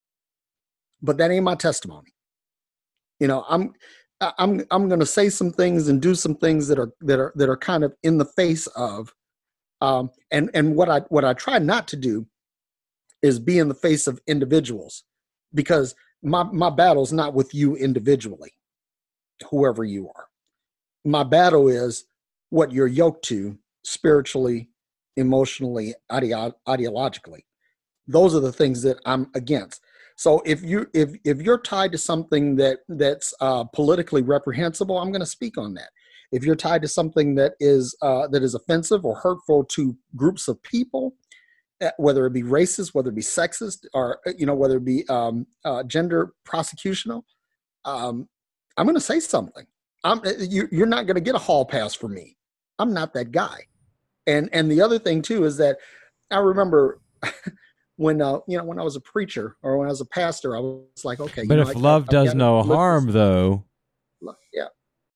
But that ain't my testimony. You know, I'm I'm I'm going to say some things and do some things that are that are that are kind of in the face of, um, and and what I what I try not to do is be in the face of individuals, because my my battle's not with you individually, whoever you are. My battle is what you're yoked to spiritually, emotionally, ideo- ideologically. Those are the things that I'm against. So if you if if you're tied to something that that's uh, politically reprehensible, I'm going to speak on that. If you're tied to something that is uh, that is offensive or hurtful to groups of people, whether it be racist, whether it be sexist, or you know whether it be um, uh, gender prosecutional, um, I'm going to say something. I'm you, you're not going to get a hall pass from me. I'm not that guy. And and the other thing too is that I remember. When uh, you know, when I was a preacher or when I was a pastor, I was like, okay. But you if know, love I, does no harm, though. Yeah.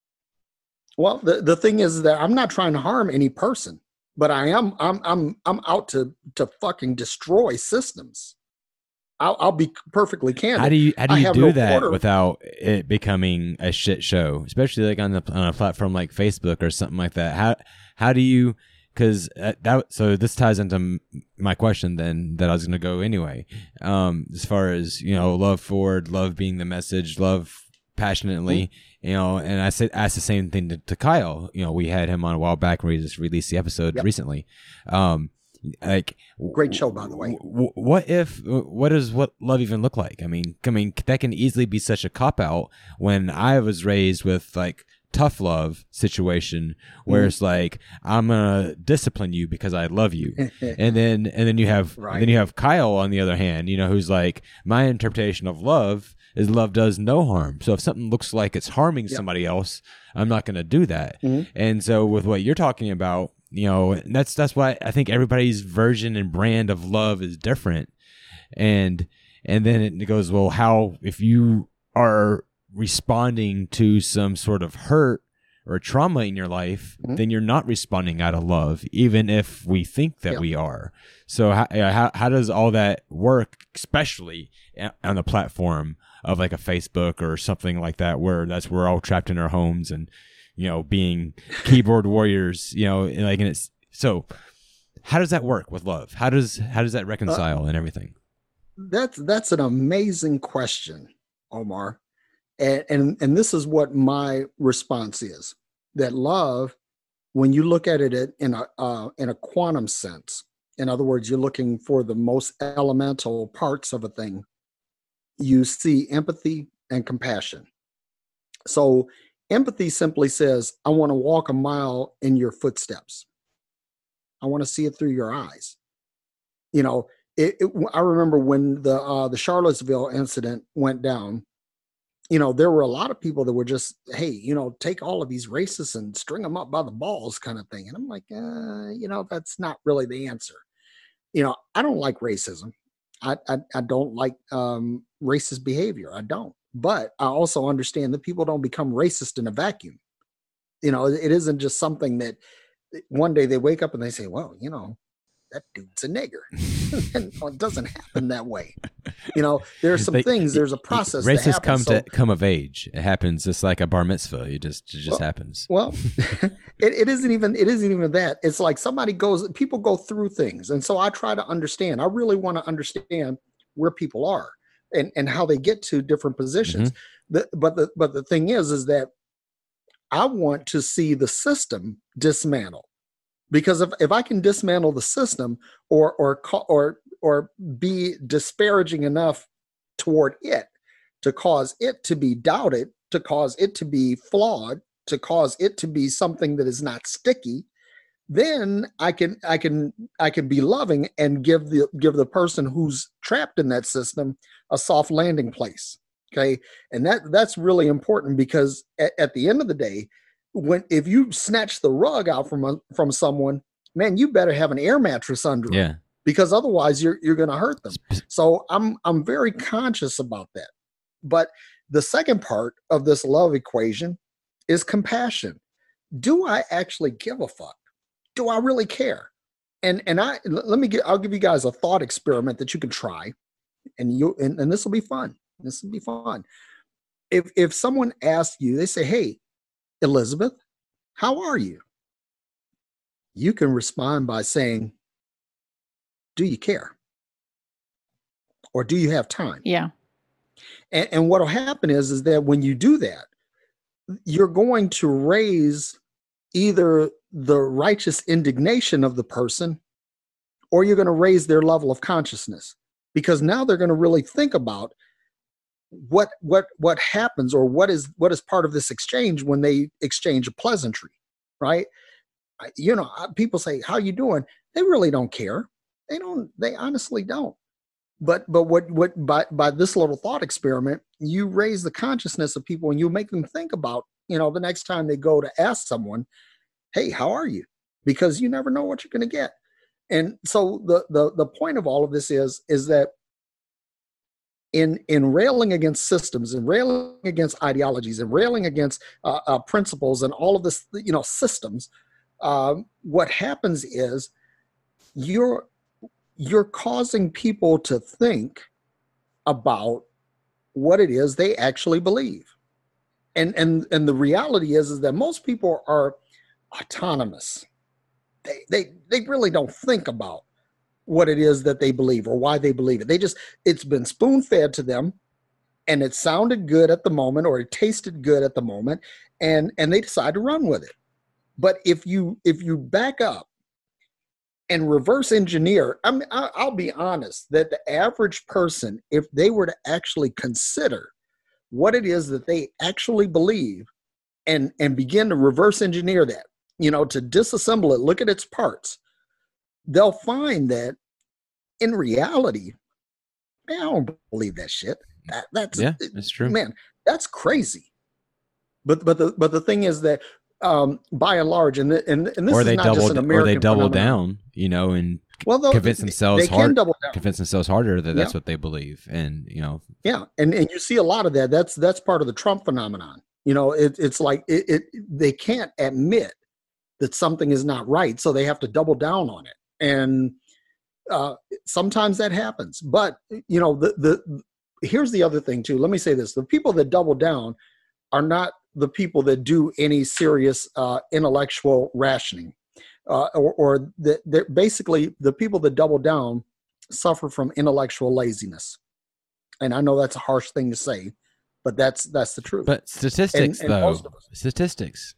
Well, the, the thing is that I'm not trying to harm any person, but I am I'm I'm I'm out to to fucking destroy systems. I'll, I'll be perfectly candid. How do you how do you do no that quarter. without it becoming a shit show, especially like on the on a platform like Facebook or something like that? How how do you? Because that so this ties into my question then that I was going to go anyway. Um, as far as you know, love forward, love being the message, love passionately, mm-hmm. you know. And I said asked the same thing to, to Kyle. You know, we had him on a while back when we just released the episode yep. recently. Um, like great show, by the way. W- what if? What does what love even look like? I mean, I mean that can easily be such a cop out. When I was raised with like. Tough love situation where mm. it's like I'm gonna discipline you because I love you, and then and then you have right. then you have Kyle on the other hand, you know, who's like my interpretation of love is love does no harm. So if something looks like it's harming yep. somebody else, I'm not gonna do that. Mm-hmm. And so with what you're talking about, you know, that's that's why I think everybody's version and brand of love is different, and and then it goes well, how if you are responding to some sort of hurt or trauma in your life, mm-hmm. then you're not responding out of love, even if we think that yeah. we are. So how, how how does all that work, especially on the platform of like a Facebook or something like that, where that's we're all trapped in our homes and you know being keyboard warriors, you know, and like and it's so. How does that work with love? How does how does that reconcile uh, and everything? That's that's an amazing question, Omar. And, and and this is what my response is, that love, when you look at it in a uh, in a quantum sense, in other words, you're looking for the most elemental parts of a thing, you see empathy and compassion. So empathy simply says, I want to walk a mile in your footsteps. I want to see it through your eyes. You know, it, it, I remember when the uh, the Charlottesville incident went down. You know, there were a lot of people that were just, hey, you know, take all of these racists and string them up by the balls kind of thing. And I'm like, uh, you know, that's not really the answer. You know, I don't like racism. I I, I don't like um, racist behavior. I don't. But I also understand that people don't become racist in a vacuum. You know, it isn't just something that one day they wake up and they say, well, you know, that dude's a nigger. And it doesn't happen that way. You know, there are some they, things, there's a process. Racists that come so, to come of age. It happens just like a bar mitzvah. It just it just well, happens. Well, it, it isn't even it isn't even that. It's like somebody goes, people go through things. And so I try to understand. I really want to understand where people are and, and how they get to different positions. Mm-hmm. The, but the but the thing is, is that I want to see the system dismantled. Because if, if I can dismantle the system or or or or be disparaging enough toward it to cause it to be doubted, to cause it to be flawed, to cause it to be something that is not sticky, then I can I can I can be loving and give the give the person who's trapped in that system a soft landing place. Okay, and that that's really important because at, at the end of the day, when if you snatch the rug out from a, from someone, man, you better have an air mattress under them. Yeah. Because otherwise you're you're going to hurt them. So I'm I'm very conscious about that. But the second part of this love equation is compassion. Do I actually give a fuck? Do I really care? And and I let me get I'll give you guys a thought experiment that you can try, and you and, and this will be fun. This will be fun. If if someone asks you, they say, "Hey, Elizabeth, how are you?" You can respond by saying, "Do you care? Or do you have time?" Yeah. And, and what will happen is, is that when you do that, you're going to raise either the righteous indignation of the person, or you're going to raise their level of consciousness, because now they're going to really think about what what what happens, or what is what is part of this exchange when they exchange a pleasantry, right? You know, people say, "How you doing?" They really don't care. They don't. They honestly don't. But but what what by by this little thought experiment, you raise the consciousness of people, and you make them think about, you know, the next time they go to ask someone, "Hey, how are you?" Because you never know what you're going to get. And so the the the point of all of this is is that in in railing against systems, and railing against ideologies, and railing against uh, uh, principles, and all of this, you know, systems, um, what happens is you're you're causing people to think about what it is they actually believe. And and and the reality is, is that most people are autonomous. They they they really don't think about what it is that they believe or why they believe it. They just, it's been spoon-fed to them, and it sounded good at the moment, or it tasted good at the moment, and and they decide to run with it. But if you if you back up and reverse engineer, I mean, I'll be honest, that the average person, if they were to actually consider what it is that they actually believe, and, and begin to reverse engineer that, you know, to disassemble it, look at its parts, they'll find that in reality, man, I don't believe that shit. That, that's yeah, that's true. Man, that's crazy. But but the but the thing is that, Um, by and large, and the, and and this or is they not double, just an American or they double phenomenon. down, you know, and well, convince themselves they can hard, double down. convince themselves harder that that's Yeah. what they believe, and you know, Yeah, and and you see a lot of that. That's that's part of the Trump phenomenon. You know, it, it's like it, it they can't admit that something is not right, so they have to double down on it, and uh, sometimes that happens. But you know, the the here's the other thing too. Let me say this: the people that double down are not the people that do any serious uh, intellectual rationing, uh, or, or the, they're basically the people that double down suffer from intellectual laziness. And I know that's a harsh thing to say, but that's that's the truth. But statistics, and, and though, most of us. statistics.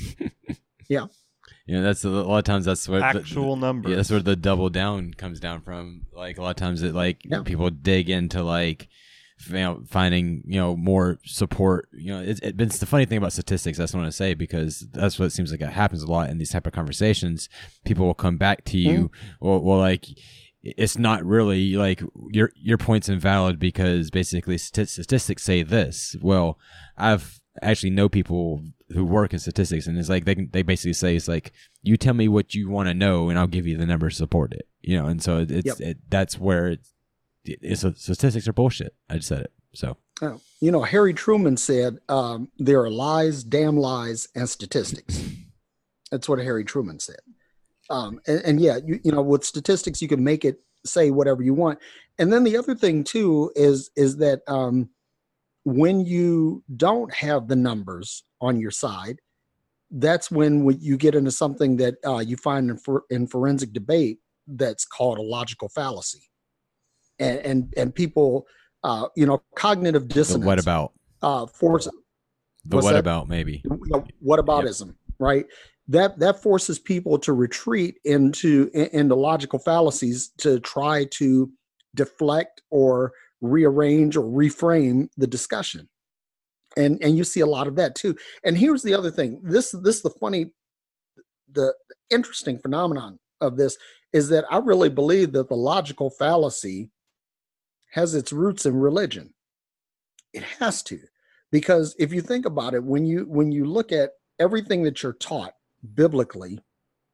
Yeah. You know, that's a, a lot of times that's what actual the, numbers. Yeah, that's where the double down comes down from. Like a lot of times, it like Yeah. people dig into like, you know, finding, you know, more support. You know, it's, it, it's the funny thing about statistics. That's what I want to say, because that's what it seems like it happens a lot in these type of conversations. People will come back to you, mm-hmm. or well, like it's not really like your your point's invalid because basically statistics say this. Well, I've actually know people who work in statistics, and it's like they they basically say it's like, you tell me what you want to know, and I'll give you the numbers to support it. You know, and so it, it's Yep. it, that's where it's, it's a, statistics are bullshit. I just said it. So Oh, you know, Harry Truman said um, there are lies, damn lies, and statistics. That's what Harry Truman said. Um, and, and yeah, you, you know, with statistics, you can make it say whatever you want. And then the other thing too is is that um, when you don't have the numbers on your side, that's when you get into something that uh, you find in, for, in forensic debate that's called a logical fallacy. And and, and people, uh, you know, cognitive dissonance. the what about? Uh, force. The what about maybe? You know, whataboutism, yep. Right? That that forces people to retreat into into logical fallacies to try to deflect or rearrange or reframe the discussion. And and you see a lot of that too. And here's the other thing. This this is the funny, the interesting phenomenon of this is that I really believe that the logical fallacy has its roots in religion. It has to, because if you think about it, when you when you look at everything that you're taught biblically,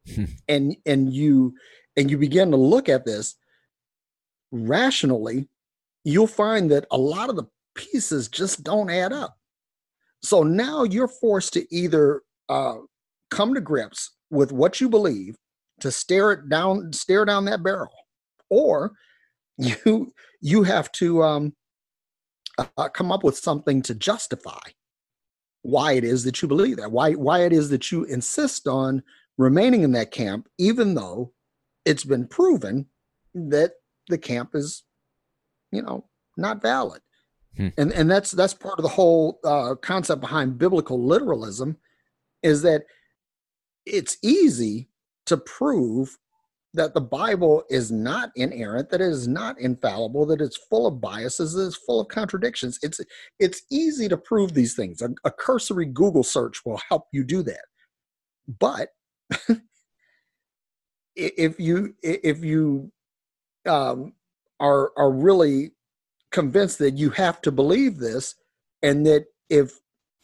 and and you and you begin to look at this rationally, you'll find that a lot of the pieces just don't add up. So now you're forced to either uh, come to grips with what you believe, to stare it down, stare down that barrel, or you you have to um, uh, come up with something to justify why it is that you believe that, why why it is that you insist on remaining in that camp, even though it's been proven that the camp is, you know, not valid. Hmm. And and that's that's part of the whole uh, concept behind biblical literalism, is that it's easy to prove that the Bible is not inerrant, that it is not infallible, that it's full of biases, that it's full of contradictions. It's it's easy to prove these things. A, a cursory Google search will help you do that. But if you if you um, are are really convinced that you have to believe this, and that if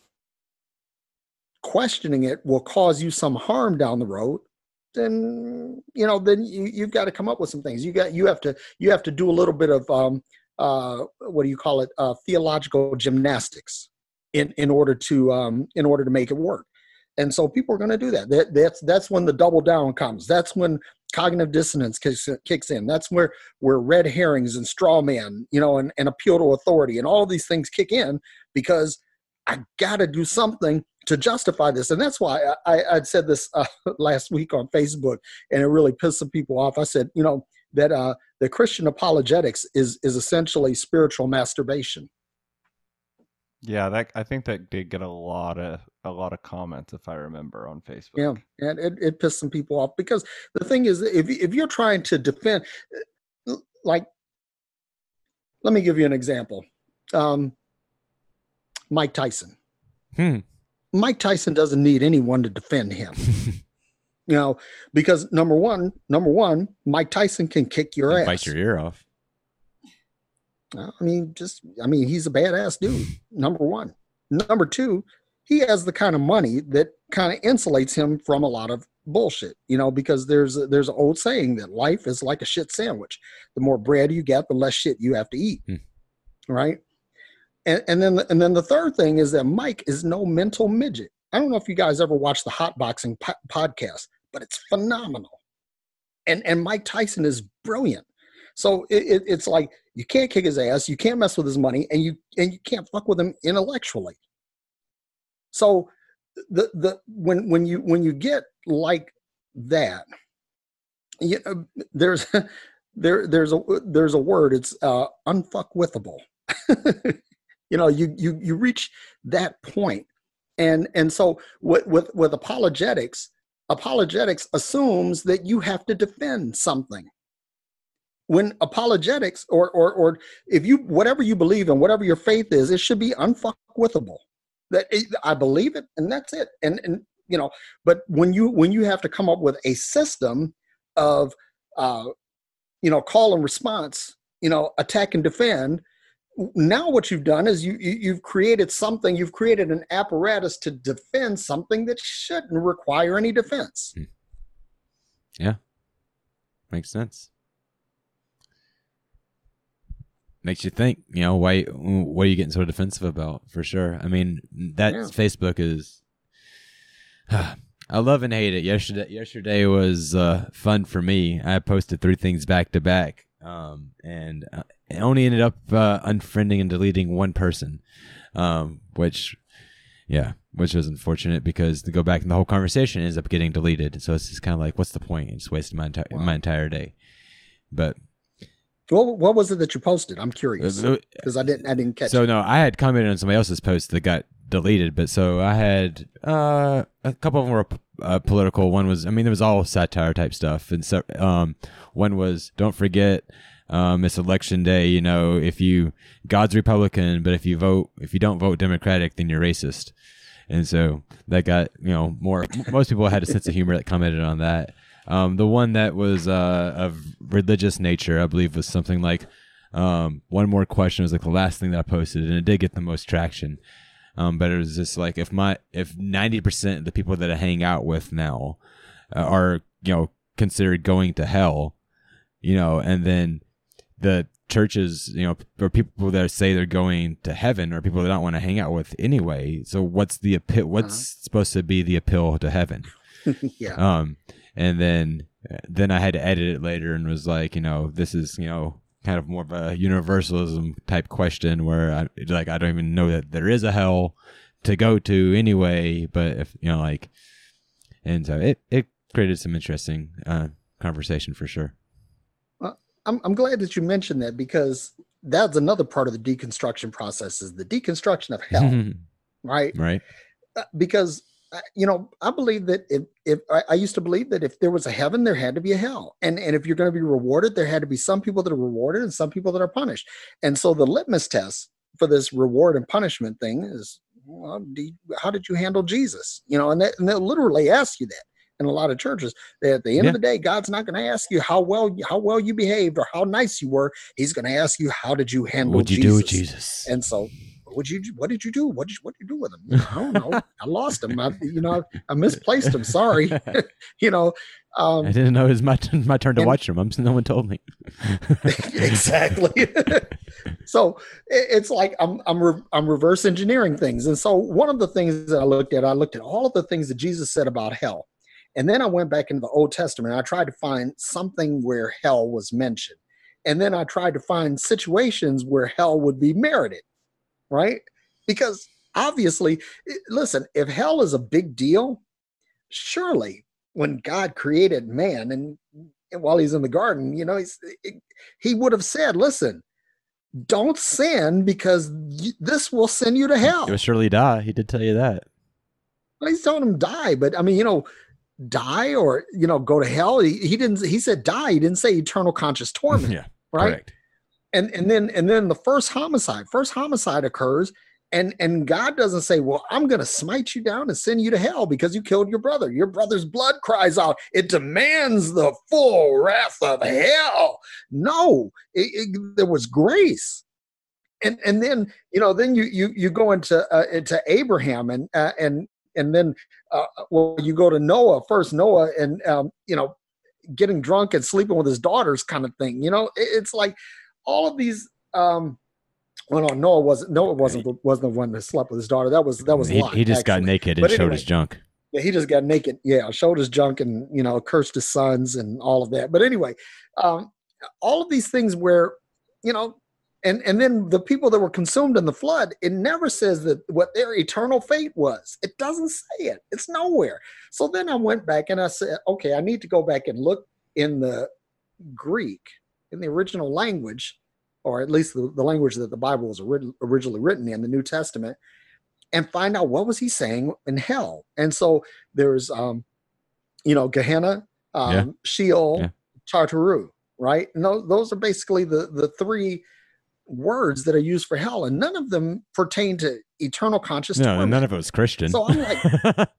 questioning it will cause you some harm down the road, then you know then you, you've got to come up with some things. You got you have to you have to do a little bit of um, uh, what do you call it uh, theological gymnastics in in order to um, in order to make it work. And so people are going to do that. that. That's that's when the double down comes. That's when cognitive dissonance kicks, kicks in. That's where where red herrings and straw man, you know, and, and appeal to authority and all these things kick in, because I got to do something to justify this. And that's why I, I, I'd said this uh, last week on Facebook, and it really pissed some people off. I said, you know, that uh, the Christian apologetics is is essentially spiritual masturbation. Yeah, that I think that did get a lot of a lot of comments, if I remember, on Facebook. Yeah, and it, it pissed some people off, because the thing is, if if you're trying to defend, like, let me give you an example. Um, Mike Tyson. Hmm. Mike Tyson doesn't need anyone to defend him. You know, because number one, number one, Mike Tyson can kick your and ass, bite your ear off. I mean, just, I mean, he's a badass dude, number one. Number two, he has the kind of money that kind of insulates him from a lot of bullshit, you know, because there's a, there's an old saying that life is like a shit sandwich. The more bread you get, the less shit you have to eat. Hmm. Right. And, and then, the, and then the third thing is that Mike is no mental midget. I don't know if you guys ever watched the Hot Boxing po- podcast, but it's phenomenal. And, and Mike Tyson is brilliant. So it, it, it's like, you can't kick his ass, you can't mess with his money, and you and you can't fuck with him intellectually. So the the when when you when you get like that, you know, there's there there's a there's a word, it's uh, unfuckwithable. You know, you you you reach that point, and and so with with with apologetics, apologetics assumes that you have to defend something. When apologetics, or or or if you, whatever you believe in, whatever your faith is, it should be unfuckwithable. That it, I believe it, and that's it. And and you know, but when you when you have to come up with a system of, uh, you know, call and response, you know, attack and defend. Now what you've done is you, you you've created something. You've created an apparatus to defend something that shouldn't require any defense. Yeah, makes sense. Makes you think, you know, why, what are you getting so defensive about, for sure. I mean, that yeah. Facebook is, uh, I love and hate it. Yesterday yesterday was uh, fun for me. I posted three things back to back, um, and uh, it only ended up uh, unfriending and deleting one person, um, which, yeah, which was unfortunate, because to go back and the whole conversation ends up getting deleted. So it's just kind of like, what's the point? It's wasted my, enti- wow. my entire day. But What what was it that you posted? I'm curious, because I didn't I didn't catch so, it. So no, I had commented on somebody else's post that got deleted, but so I had uh, a couple of them were uh, political. One was, I mean, it was all satire type stuff, and so um, one was, don't forget, um, it's election day. You know, if you God's Republican, but if you vote, if you don't vote Democratic, then you're racist. And so that got, you know, more. Most people had a sense of humor that commented on that. Um, the one that was uh, of religious nature, I believe, was something like, um, one more question was like the last thing that I posted, and it did get the most traction. Um, but it was just like, if my if ninety percent of the people that I hang out with now uh, are, you know, considered going to hell, you know, and then the churches, you know, or people that say they're going to heaven are people that don't want to hang out with anyway. So what's the appeal? What's uh-huh. supposed to be the appeal to heaven? yeah. Um, and then, then I had to edit it later and was like, you know, this is, you know, kind of more of a universalism type question where I like, I don't even know that there is a hell to go to anyway, but if, you know, like, and so it, it created some interesting, uh, conversation for sure. I'm, I'm glad that you mentioned that, because that's another part of the deconstruction process, is the deconstruction of hell, right? Right. Uh, because, uh, you know, I believe that if, if I, I used to believe that if there was a heaven, there had to be a hell. And, and if you're going to be rewarded, there had to be some people that are rewarded and some people that are punished. And so the litmus test for this reward and punishment thing is, well, do you, how did you handle Jesus? You know, and, that, and they'll literally ask you that. In a lot of churches, that at the end yeah. of the day, God's not going to ask you how well how well you behaved or how nice you were. He's going to ask you, how did you handle What'd you Jesus? do with Jesus? And so, what would you what did you do? What did you, what did you do with him? I don't know. I lost him. I, you know, I misplaced him. Sorry. you know, um, I didn't know it was my turn, my turn to and, watch him. I'm, no one told me. exactly. So it's like I'm I'm re- I'm reverse engineering things. And so one of the things that I looked at, I looked at all of the things that Jesus said about hell. And then I went back into the Old Testament. And I tried to find something where hell was mentioned. And then I tried to find situations where hell would be merited, right? Because obviously, listen, if hell is a big deal, surely when God created man and, and while he's in the garden, you know, he's, he would have said, listen, don't sin because this will send you to hell. You'll surely die. He did tell you that. Well, he's telling him die, but I mean, you know, die or, you know, go to hell. He, he didn't, he said die. He didn't say eternal conscious torment. Yeah. Right. Correct. And, and then, and then the first homicide, first homicide occurs and, and God doesn't say, well, I'm going to smite you down and send you to hell because you killed your brother. Your brother's blood cries out. It demands the full wrath of hell. No, it, it, there was grace. And, and then, you know, then you, you, you go into, uh, into Abraham and, uh, and, And then, uh, well, you go to Noah first, Noah, and um, you know, getting drunk and sleeping with his daughters, kind of thing. You know, it, it's like all of these. Um, well, no, Noah wasn't. Noah wasn't the, wasn't the one that slept with his daughter. That was that was he, Lot, he just actually. got naked and but showed anyway, his junk. Yeah, he just got naked. Yeah, showed his junk and you know cursed his sons and all of that. But anyway, um, all of these things where you know. And and then the people that were consumed in the flood, it never says that what their eternal fate was. It doesn't say it. It's nowhere. So then I went back and I said, okay, I need to go back and look in the Greek, in the original language, or at least the, the language that the Bible was ori- originally written in, the New Testament, and find out what was he saying in hell. And so there's, um, you know, Gehenna, um, yeah. Sheol, yeah. Tartaru, right? And those, those are basically the, the three words that are used for hell, and none of them pertain to eternal conscious no torment. None of it was Christian. So I'm like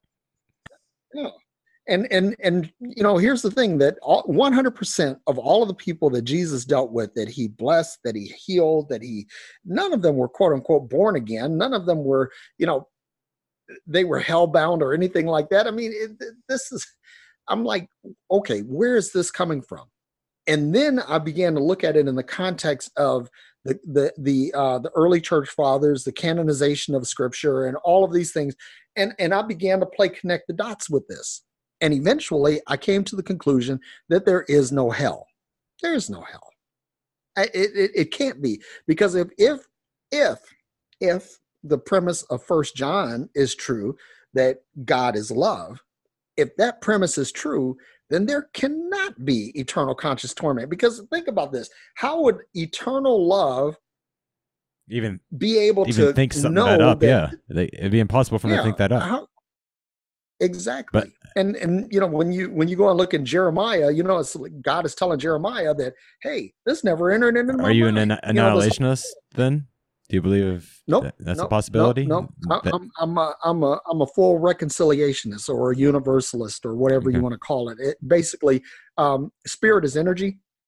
yeah. and and and you know here's the thing, that all, one hundred percent of all of the people that Jesus dealt with, that he blessed, that he healed, that he none of them were quote unquote born again. None of them were, you know, they were hellbound or anything like that. I mean, it, this is I'm like, okay, where is this coming from? And then I began to look at it in the context of the the the uh, the early church fathers, the canonization of Scripture, and all of these things. And and I began to play connect the dots with this. And eventually, I came to the conclusion that there is no hell. There is no hell. I, it, it it can't be, because if if if if the premise of First John is true, that God is love, if that premise is true, then there cannot be eternal conscious torment. Because think about this. How would eternal love even be able even to think something know that up? that, yeah. They, it'd be impossible for them yeah, to think that up. How, exactly. But, and, and, you know, when you, when you go and look in Jeremiah, you know, it's like God is telling Jeremiah that, hey, this never entered into my Are you mind. an an- you know, annihilationist then? Do you believe Nope, that that's nope, a possibility? No, nope, that, I'm I'm a I'm a I'm a full reconciliationist or a universalist or whatever okay. you want to call it. It basically, um, spirit is energy,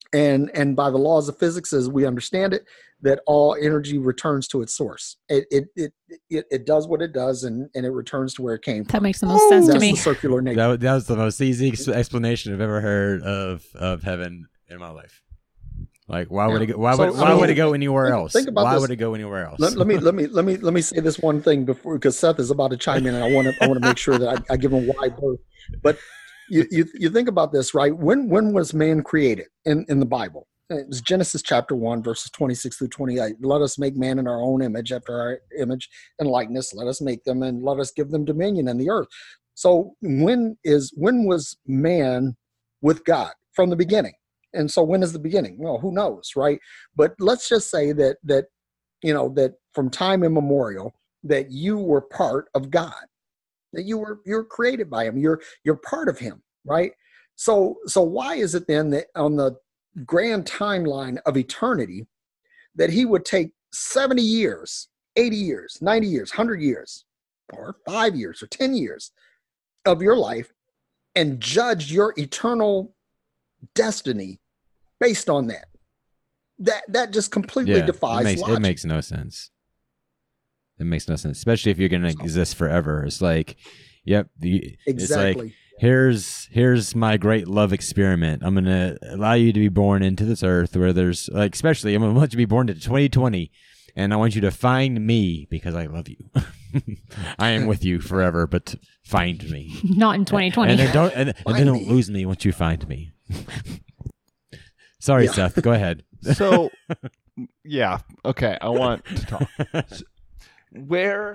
And and by the laws of physics, as we understand it, that all energy returns to its source. It it it it, it does what it does, and, and it returns to where it came from. That makes the most sense That's to me. The circular nature. That, that was the most easy ex- explanation I've ever heard of of heaven in my life. Like, why would yeah. it go? Why so, would why I mean, would it go anywhere think, else? Think about why this. would it go anywhere else? Let, let me let me let me let me say this one thing before, because Seth is about to chime in, and I want to I want to make sure that I, I give him wide berth. But you, you you think about this, right? When when was man created in, in the Bible? It was Genesis chapter one, verses twenty-six through twenty-eight. Let us make man in our own image, after our image and likeness. Let us make them, and let us give them dominion in the earth. So when is when was man with God? From the beginning. And so when is the beginning? Well, who knows, right? But let's just say that that you know that from time immemorial that you were part of God. That you were you're created by him. You're you're part of him, right? So so why is it then that on the grand timeline of eternity that he would take seventy years, eighty years, ninety years, one hundred years, or five years or ten years of your life and judge your eternal destiny based on that? That that just completely yeah, defies it makes, logic. It makes no sense. It makes no sense, especially if you're going to exist forever. It's like, yep, the, exactly. It's like, here's here's my great love experiment. I'm going to allow you to be born into this earth where there's, like, especially, I'm going to want you to be born into twenty twenty, and I want you to find me because I love you. I am with you forever, but find me. Not in twenty twenty. And, and then don't and, and then don't lose me once you find me. Sorry, yeah. Seth. Go ahead. So, yeah, okay. I want to talk. Where,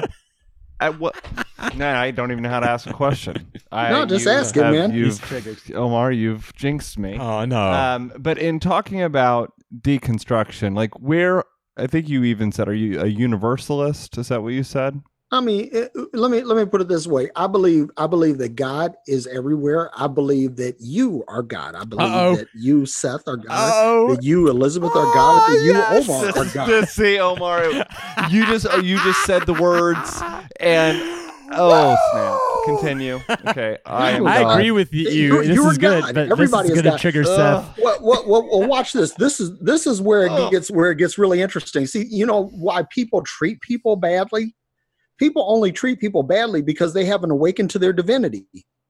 at what? Nah, I don't even know how to ask a question. I, no, just ask it, man. You've triggered, Omar. You've jinxed me. Oh no. Um, but in talking about deconstruction, like where, I think you even said, are you a universalist? Is that what you said? I mean, it, let me let me put it this way. I believe I believe that God is everywhere. I believe that you are God. I believe Uh-oh. that you, Seth, are God. Uh-oh. That you, Elizabeth, are God. Oh, that you, yes. Omar, are God. Just see, Omar, you just you just said the words, and oh snap! Continue. Okay, I am. I God. agree with you. You, this you is good, God. but Everybody this is going to trigger uh, Seth. Well, well, well, well, watch this. This is this is where it gets where it gets really interesting. See, you know why people treat people badly? People only treat people badly because they haven't awakened to their divinity,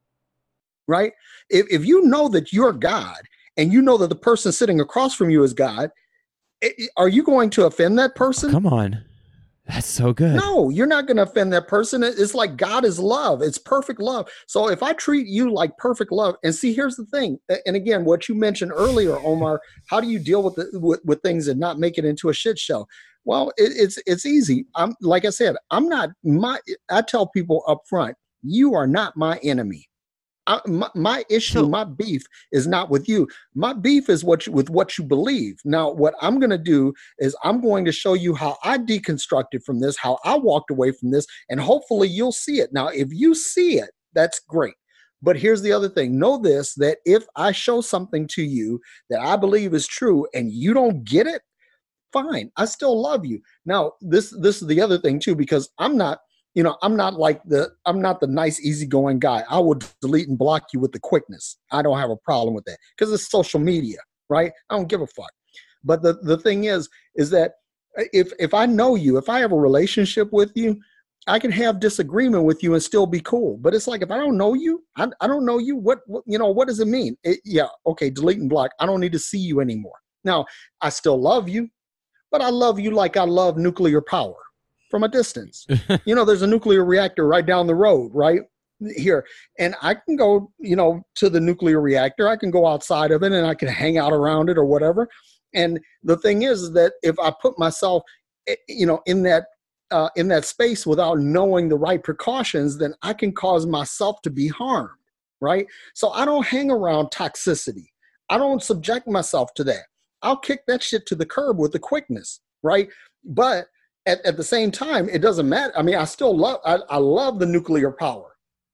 right? If, if you know that you're God and you know that the person sitting across from you is God, it, are you going to offend that person? Come on. That's so good. No, you're not going to offend that person. It's like God is love. It's perfect love. So if I treat you like perfect love, and see, here's the thing. And again, what you mentioned earlier, Omar, how do you deal with, the, with, with things and not make it into a shit show? Well, it, it's it's easy. I'm like I said, I'm not my. I tell people up front, you are not my enemy. I, my, my issue, so, my beef is not with you. My beef is what you, with what you believe. Now, what I'm going to do is I'm going to show you how I deconstructed from this, how I walked away from this, and hopefully you'll see it. Now, if you see it, that's great. But here's the other thing. Know this, that if I show something to you that I believe is true and you don't get it, fine. I still love you. Now, this this is the other thing too, because I'm not, you know, I'm not like the, I'm not the nice, easygoing guy. I will delete and block you with the quickness. I don't have a problem with that because it's social media, right? I don't give a fuck. But the, the thing is, is that if if I know you, if I have a relationship with you, I can have disagreement with you and still be cool. But it's like, if I don't know you, I, I don't know you. What, what, you know, what does it mean? It, yeah, okay, delete and block. I don't need to see you anymore. Now, I still love you. But I love you like I love nuclear power from a distance. You know, there's a nuclear reactor right down the road, right here. And I can go, you know, to the nuclear reactor. I can go outside of it and I can hang out around it or whatever. And the thing is, is that if I put myself, you know, in that uh, in that space without knowing the right precautions, then I can cause myself to be harmed, right? So I don't hang around toxicity. I don't subject myself to that. I'll kick that shit to the curb with the quickness, right? But at, at the same time, it doesn't matter. I mean, I still love, I, I love the nuclear power.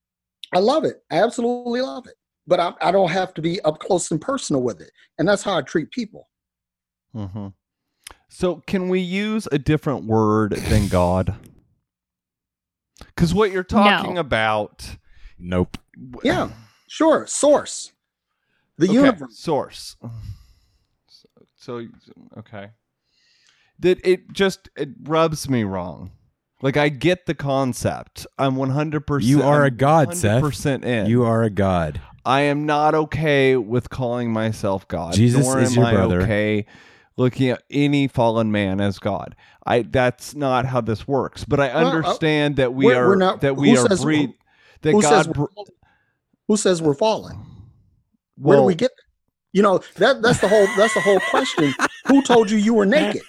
I love it. I absolutely love it. But I, I don't have to be up close and personal with it. And that's how I treat people. Mm-hmm. So can we use a different word than God? Because what you're talking no. about. Nope. Yeah, sure. Source. The okay, universe. Source. so okay. That it just it rubs me wrong. Like, I get the concept. I'm one hundred percent. You are a god, Seth. one hundred percent in. You are a god. I am not okay with calling myself God. Jesus nor is am your I brother. Okay, looking at any fallen man as God. I. That's not how this works. But I understand well, uh, that we we're, are we're not, that we are says, breed. That who God. Says we're, who says we're fallen? Well, Where do we get? You know that that's the whole that's the whole question. Who told you you were naked?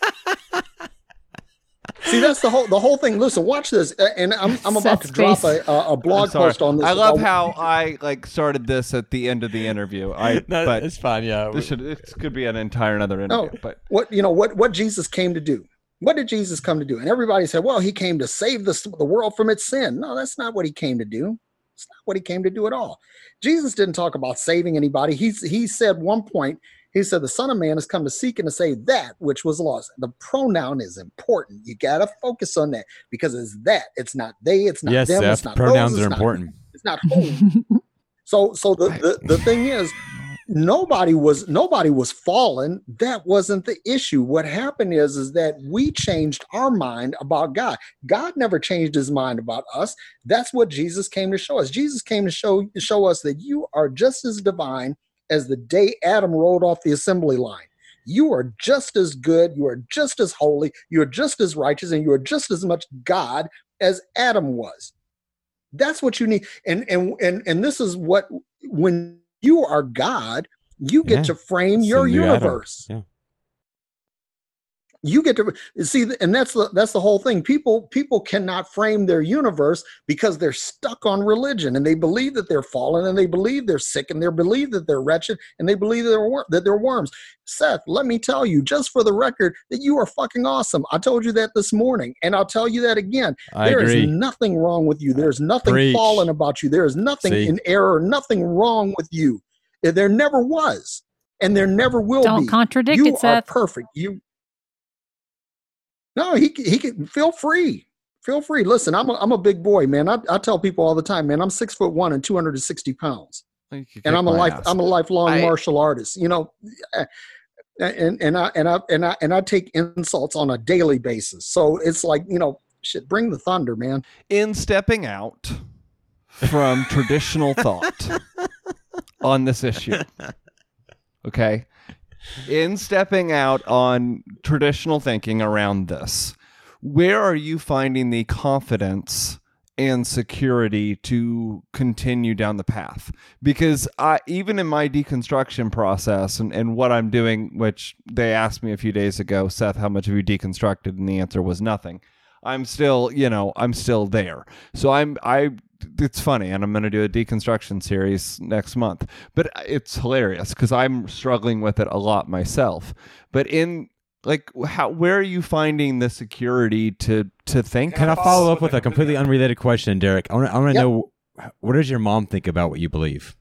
See, that's the whole the whole thing. Listen, watch this, and I'm I'm about to drop a, a blog post on this. I love how I like started this at the end of the interview. I no, but it's fine. Yeah, this should this could be an entire another interview. No, but what you know what what Jesus came to do? What did Jesus come to do? And everybody said, well, he came to save the the world from its sin. No, that's not what he came to do. It's not what he came to do at all. Jesus didn't talk about saving anybody. He he said one point. He said, the Son of Man has come to seek and to save that which was lost. The pronoun is important. You got to focus on that because it's that. It's not they. It's not yes, them. Seth, It's not pronouns those, are it's important. Not, it's not whom. so so the, the, the thing is, nobody was nobody was fallen. That wasn't the issue. What happened is, is that we changed our mind about God. God never changed his mind about us. That's what Jesus came to show us. Jesus came to show, show us that you are just as divine as the day Adam rolled off the assembly line. You are just as good, you are just as holy, you are just as righteous, and you are just as much God as Adam was. That's what you need. And and and, and this is what, when you are God, you get yeah. to frame it's your universe. Yeah. You get to see, and that's the that's the whole thing. People people cannot frame their universe because they're stuck on religion, and they believe that they're fallen, and they believe they're sick, and they believe that they're wretched, and they believe that they're wor- that they're worms. Seth, let me tell you, just for the record, that you are fucking awesome. I told you that this morning, and I'll tell you that again. I there agree. is nothing wrong with you. There's nothing Preach. fallen about you. There is nothing See? in error. Nothing wrong with you. There never was, and there never will Don't be. contradict you it, Seth. are perfect. You. No, he he can feel free. Feel free. Listen, I'm a, I'm a big boy, man. I, I tell people all the time, man, I'm six foot one and two hundred sixty pounds. And I'm a life, ass. I'm a lifelong I, martial artist, you know, and, and I, and I, and I, and I take insults on a daily basis. So it's like, you know, shit, bring the thunder, man. In stepping out from traditional thought on this issue. Okay. In stepping out on traditional thinking around this, where are you finding the confidence and security to continue down the path? Because I, even in my deconstruction process and, and what I'm doing, which they asked me a few days ago, Seth, how much have you deconstructed? And the answer was nothing. I'm still, you know, I'm still there. So I'm, I, it's funny, and I'm going to do a deconstruction series next month, but it's hilarious because I'm struggling with it a lot myself. But in like, how, where are you finding the security to, to think? Can I follow up with a completely unrelated question, Derek? I want to, I want to yep. know, what does your mom think about what you believe?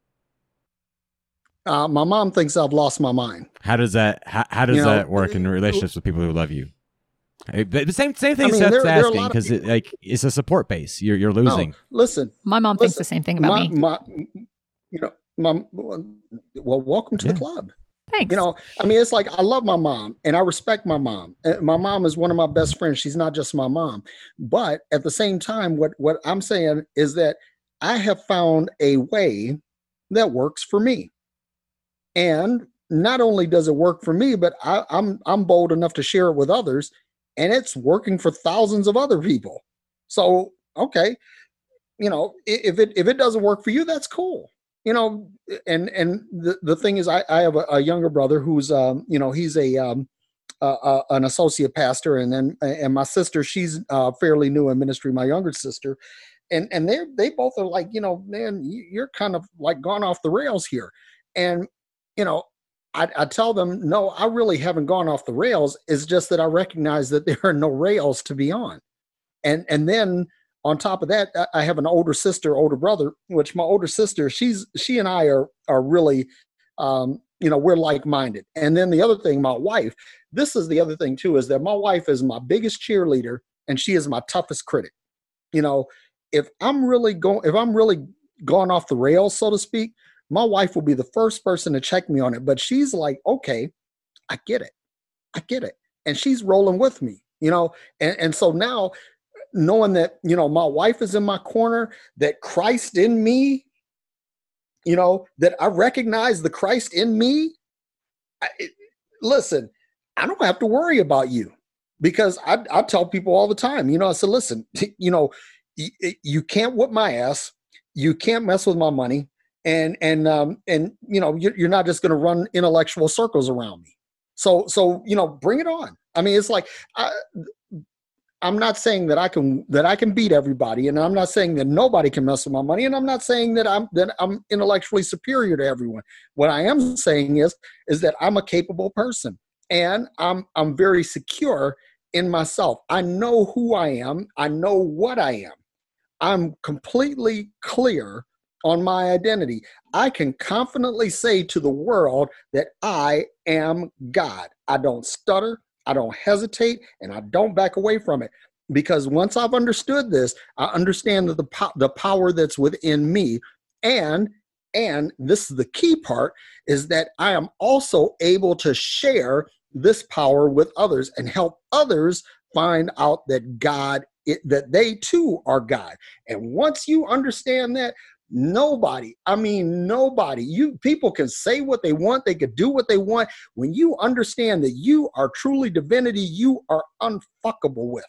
Uh, my mom thinks I've lost my mind. How does that, how, how does you that know, work in relationships with people who love you? The same same thing I mean, Seth's there, there asking because it, like it's a support base. You're you're losing. No, listen, my mom listen, thinks the same thing about my, me. My, you know, my well, welcome to yeah. the club. Thanks. You know, I mean, it's like I love my mom and I respect my mom. My mom is one of my best friends. She's not just my mom, but at the same time, what what I'm saying is that I have found a way that works for me, and not only does it work for me, but I, I'm I'm bold enough to share it with others. And it's working for thousands of other people. So, okay, you know, if it if it doesn't work for you, that's cool. You know, and and the, the thing is, I, I have a, a younger brother who's, um, you know, he's a, um, uh, uh, an associate pastor. And then and my sister, she's uh, fairly new in ministry, my younger sister. And and they they both are like, you know, man, you're kind of like gone off the rails here. And, you know, I, I tell them, no, I really haven't gone off the rails. It's just that I recognize that there are no rails to be on. And and then on top of that, I have an older sister, older brother, which my older sister, she's she and I are are really, um, you know, we're like-minded. And then the other thing, my wife, this is the other thing too, is that my wife is my biggest cheerleader and she is my toughest critic. You know, if I'm really going, if I'm really gone off the rails, so to speak, my wife will be the first person to check me on it, but she's like, okay, I get it. I get it. And she's rolling with me, you know? And, and so now knowing that, you know, my wife is in my corner, that Christ in me, you know, that I recognize the Christ in me. I, it, listen, I don't have to worry about you, because I, I tell people all the time, you know, I said, listen, you know, you, you can't whip my ass. You can't mess with my money. And, and, um, and, you know, you're, you're not just going to run intellectual circles around me. So, so, you know, bring it on. I mean, it's like, I, I'm not saying that I can, that I can beat everybody. And I'm not saying that nobody can mess with my money. And I'm not saying that I'm, that I'm intellectually superior to everyone. What I am saying is, is that I'm a capable person, and I'm, I'm very secure in myself. I know who I am. I know what I am. I'm completely clear on my identity. I can confidently say to the world that I am God. I don't stutter, I don't hesitate, and I don't back away from it. Because once I've understood this, I understand that the, po- the power that's within me. And, and this is the key part, is that I am also able to share this power with others and help others find out that God, it, that they too are God. And once you understand that, nobody, I mean, nobody, you people can say what they want. They could do what they want. When you understand that you are truly divinity, you are unfuckable with.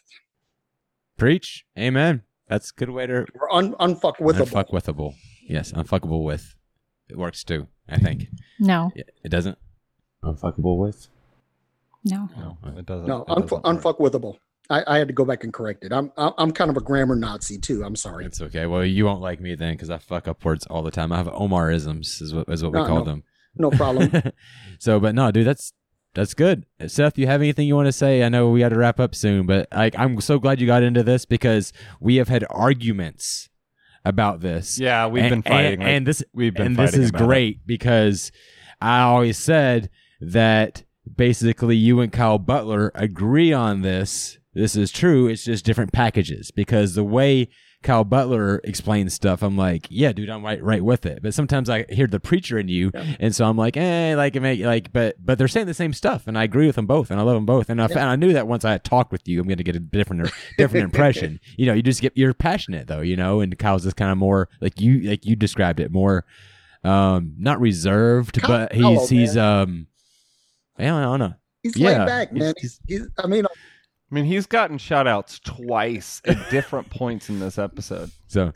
Preach. Amen. That's a good way to... Or un, unfuckwithable. Unfuckwithable. Yes, unfuckable with. It works too, I think. No. It doesn't? Unfuckable with? No. No, it doesn't. No, it unf- doesn't unfuckwithable. I, I had to go back and correct it. I'm I'm kind of a grammar Nazi too. I'm sorry. It's okay. Well, you won't like me then, because I fuck up words all the time. I have Omarisms, is what is what we no, call no, them. No problem. So, but no, dude, that's that's good. Seth, you have anything you want to say? I know we got to wrap up soon, but I, I'm so glad you got into this, because we have had arguments about this. Yeah, we've and, been fighting. and, like, and this we've been and this is great it. because I always said that basically you and Kyle Butler agree on this. This is true. It's just different packages, because the way Kyle Butler explains stuff, I'm like, yeah, dude, I'm right, right with it. But sometimes I hear the preacher in you, yeah. and so I'm like, eh, like, like, but, but they're saying the same stuff, and I agree with them both, and I love them both, and I, yeah. and I knew that once I talked with you, I'm going to get a different, different impression. You know, you just get, you're passionate though, you know, and Kyle's just kind of more like you, like you described it, more, um, not reserved, Kyle, but he's, hello, he's, man. um, I don't know. He's yeah. laid back, man. He's, he's, I mean. I mean, he's gotten shout outs twice at different points in this episode. So,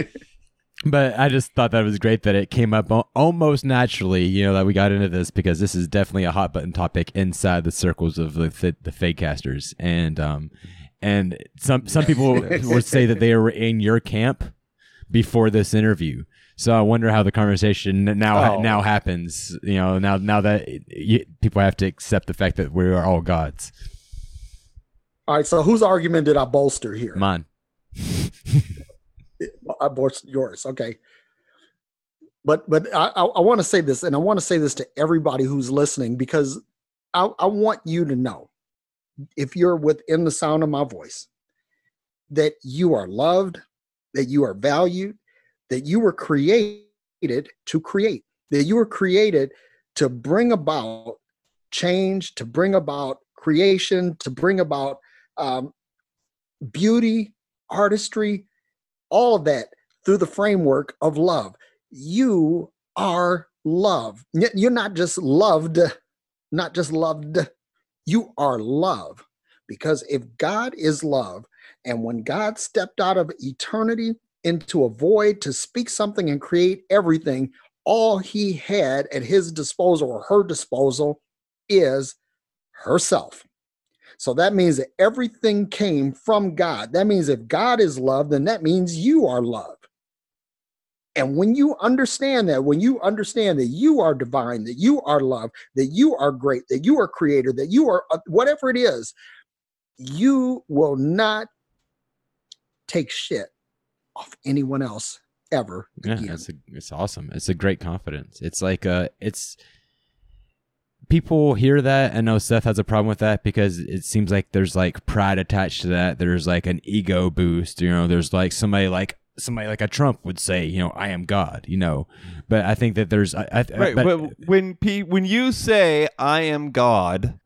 but I just thought that was great that it came up almost naturally, you know, that we got into this, because this is definitely a hot button topic inside the circles of the the Fadecasters. And, um, and some, some people would say that they were in your camp before this interview. So I wonder how the conversation now, oh. now happens, you know, now, now that you, people have to accept the fact that we are all gods. All right, so whose argument did I bolster here? Mine. I bolstered yours, okay. But but I, I, I want to say this, and I want to say this to everybody who's listening, because I, I want you to know, if you're within the sound of my voice, that you are loved, that you are valued, that you were created to create, that you were created to bring about change, to bring about creation, to bring about Um, beauty, artistry, all of that through the framework of love. You are love. You're not just loved, not just loved. You are love. Because if God is love, and when God stepped out of eternity into a void to speak something and create everything, all he had at his disposal or her disposal is herself. So that means that everything came from God. That means if God is love, then that means you are love. And when you understand that, when you understand that you are divine, that you are love, that you are great, that you are creator, that you are uh, whatever it is, you will not take shit off anyone else ever again. Yeah, it's, a, it's awesome. It's a great confidence. It's like, uh, it's... people hear that. I know Seth has a problem with that, because it seems like there's like pride attached to that. There's like an ego boost, you know, there's like somebody like somebody like a Trump would say, you know, I am God, you know. But I think that there's I, I, right. But, but when P, when you say I am God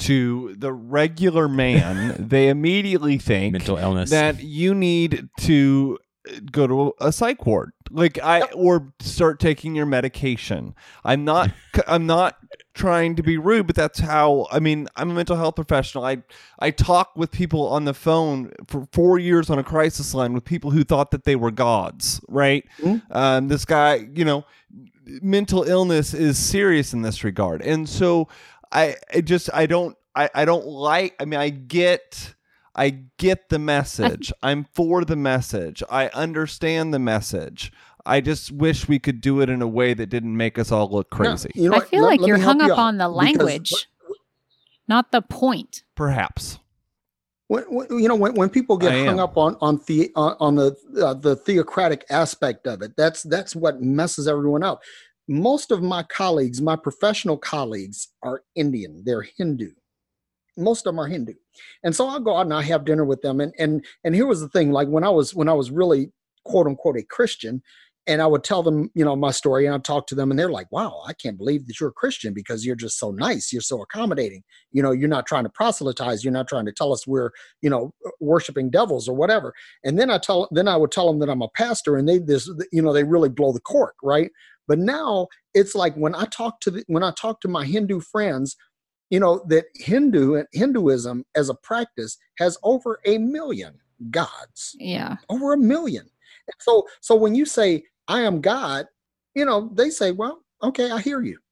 to the regular man, they immediately think mental illness, that you need to go to a psych ward, like I, or start taking your medication. I'm not, I'm not trying to be rude, but that's how, I mean, I'm a mental health professional. I, I talk with people on the phone for four years on a crisis line with people who thought that they were gods, right? Mm-hmm. Um, this guy, you know, mental illness is serious in this regard. And so I, I just, I don't, I, I don't like, I mean, I get, I get the message. I'm for the message. I understand the message. I just wish we could do it in a way that didn't make us all look crazy. No, you know, I feel let, like let you're hung up you on the language, because, not the point. Perhaps. When, when, you know, when, when people get I hung am. up on on the on, on the uh, the theocratic aspect of it, that's that's what messes everyone up. Most of my colleagues, my professional colleagues, are Indian. They're Hindu. Most of them are Hindu. And so I'll go out and I have dinner with them. And, and, and here was the thing, like when I was, when I was really quote unquote a Christian, and I would tell them, you know, my story, and I'd talk to them, and they're like, wow, I can't believe that you're a Christian because you're just so nice. You're so accommodating. You know, you're not trying to proselytize. You're not trying to tell us we're, you know, worshiping devils or whatever. And then I tell, then I would tell them that I'm a pastor, and they, this, you know, they really blow the cork. Right. But now it's like when I talk to the, when I talk to my Hindu friends, you know, that Hindu and Hinduism as a practice has over a million gods. Yeah. Over a million. And so, so when you say, I am God, you know, they say, well, okay, I hear you.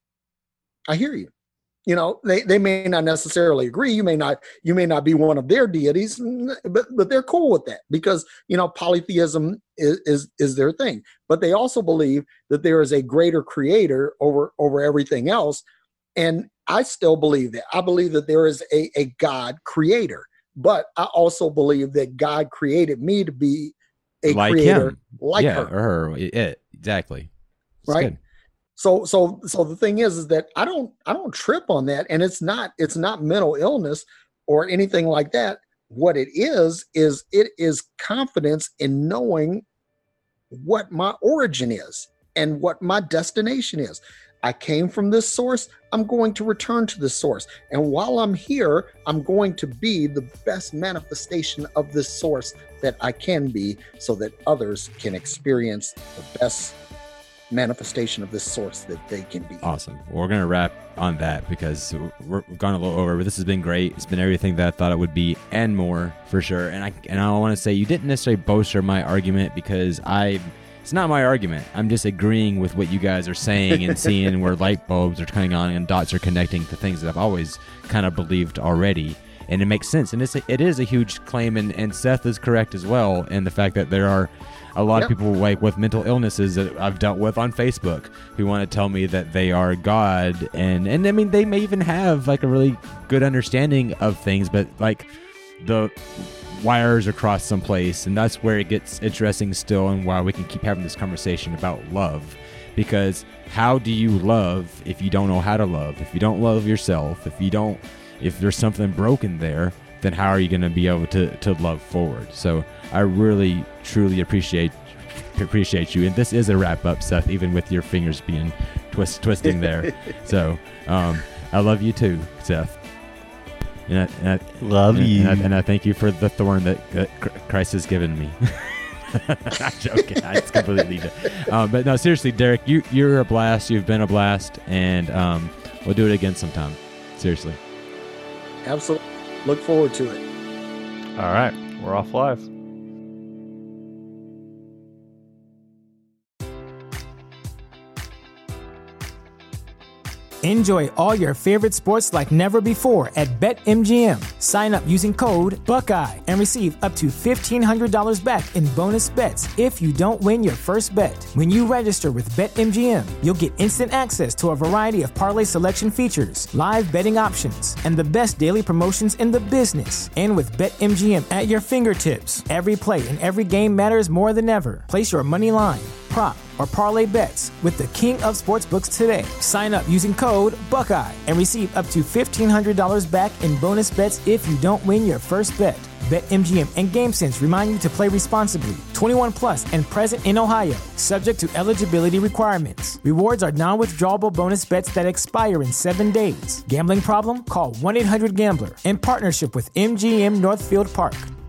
I hear you. You know, they, they may not necessarily agree. You may not, you may not be one of their deities, but, but they're cool with that because, you know, polytheism is, is, is their thing. But they also believe that there is a greater creator over, over everything else. And I still believe that. I believe that there is a, a God creator, but I also believe that God created me to be a like creator him. like yeah, her. Or her. It, exactly. It's right. Good. So, so, so the thing is, is that I don't, I don't trip on that. And it's not, it's not mental illness or anything like that. What it is, is it is confidence in knowing what my origin is and what my destination is. I came from this source. I'm going to return to this source. And while I'm here, I'm going to be the best manifestation of this source that I can be so that others can experience the best manifestation of this source that they can be. Awesome. Well, we're going to wrap on that because we're, we've gone a little over, but this has been great. It's been everything that I thought it would be and more for sure. And I, and I want to say you didn't necessarily bolster my argument because I... It's not my argument. I'm just agreeing with what you guys are saying and seeing where light bulbs are coming on and dots are connecting to things that I've always kind of believed already. And it makes sense. And it's a, it is a huge claim. And, and Seth is correct as well. And the fact that there are a lot yep. of people like with mental illnesses that I've dealt with on Facebook who want to tell me that they are God. And, and I mean, they may even have like a really good understanding of things, but like the wires are crossed someplace, and that's where it gets interesting still, and why we can keep having this conversation about love. Because how do you love if you don't know how to love? If you don't love yourself, if you don't, if there's something broken there, then how are you going to be able to to love forward? So I really truly appreciate appreciate you, and this is a wrap up, Seth, even with your fingers being twist twisting there. So um, I love you too, Seth. And I, and I love and, you, and I, and I thank you for the thorn that, that Christ has given me. I'm joking. I just completely leave it. Um, but no, seriously, Derek, you you're a blast. You've been a blast, and um, we'll do it again sometime. Seriously. Absolutely. Look forward to it. All right, we're off live. Enjoy all your favorite sports like never before at BetMGM. Sign up using code Buckeye and receive up to fifteen hundred dollars back in bonus bets if you don't win your first bet. When you register with BetMGM, you'll get instant access to a variety of parlay selection features, live betting options, and the best daily promotions in the business. And with BetMGM at your fingertips, every play and every game matters more than ever. Place your money line, prop, or parlay bets with the king of sportsbooks today. Sign up using code Buckeye and receive up to fifteen hundred dollars back in bonus bets if you don't win your first bet. BetMGM and GameSense remind you to play responsibly. twenty-one plus and present in Ohio, subject to eligibility requirements. Rewards are non-withdrawable bonus bets that expire in seven days. Gambling problem? Call one eight hundred gambler in partnership with M G M Northfield Park.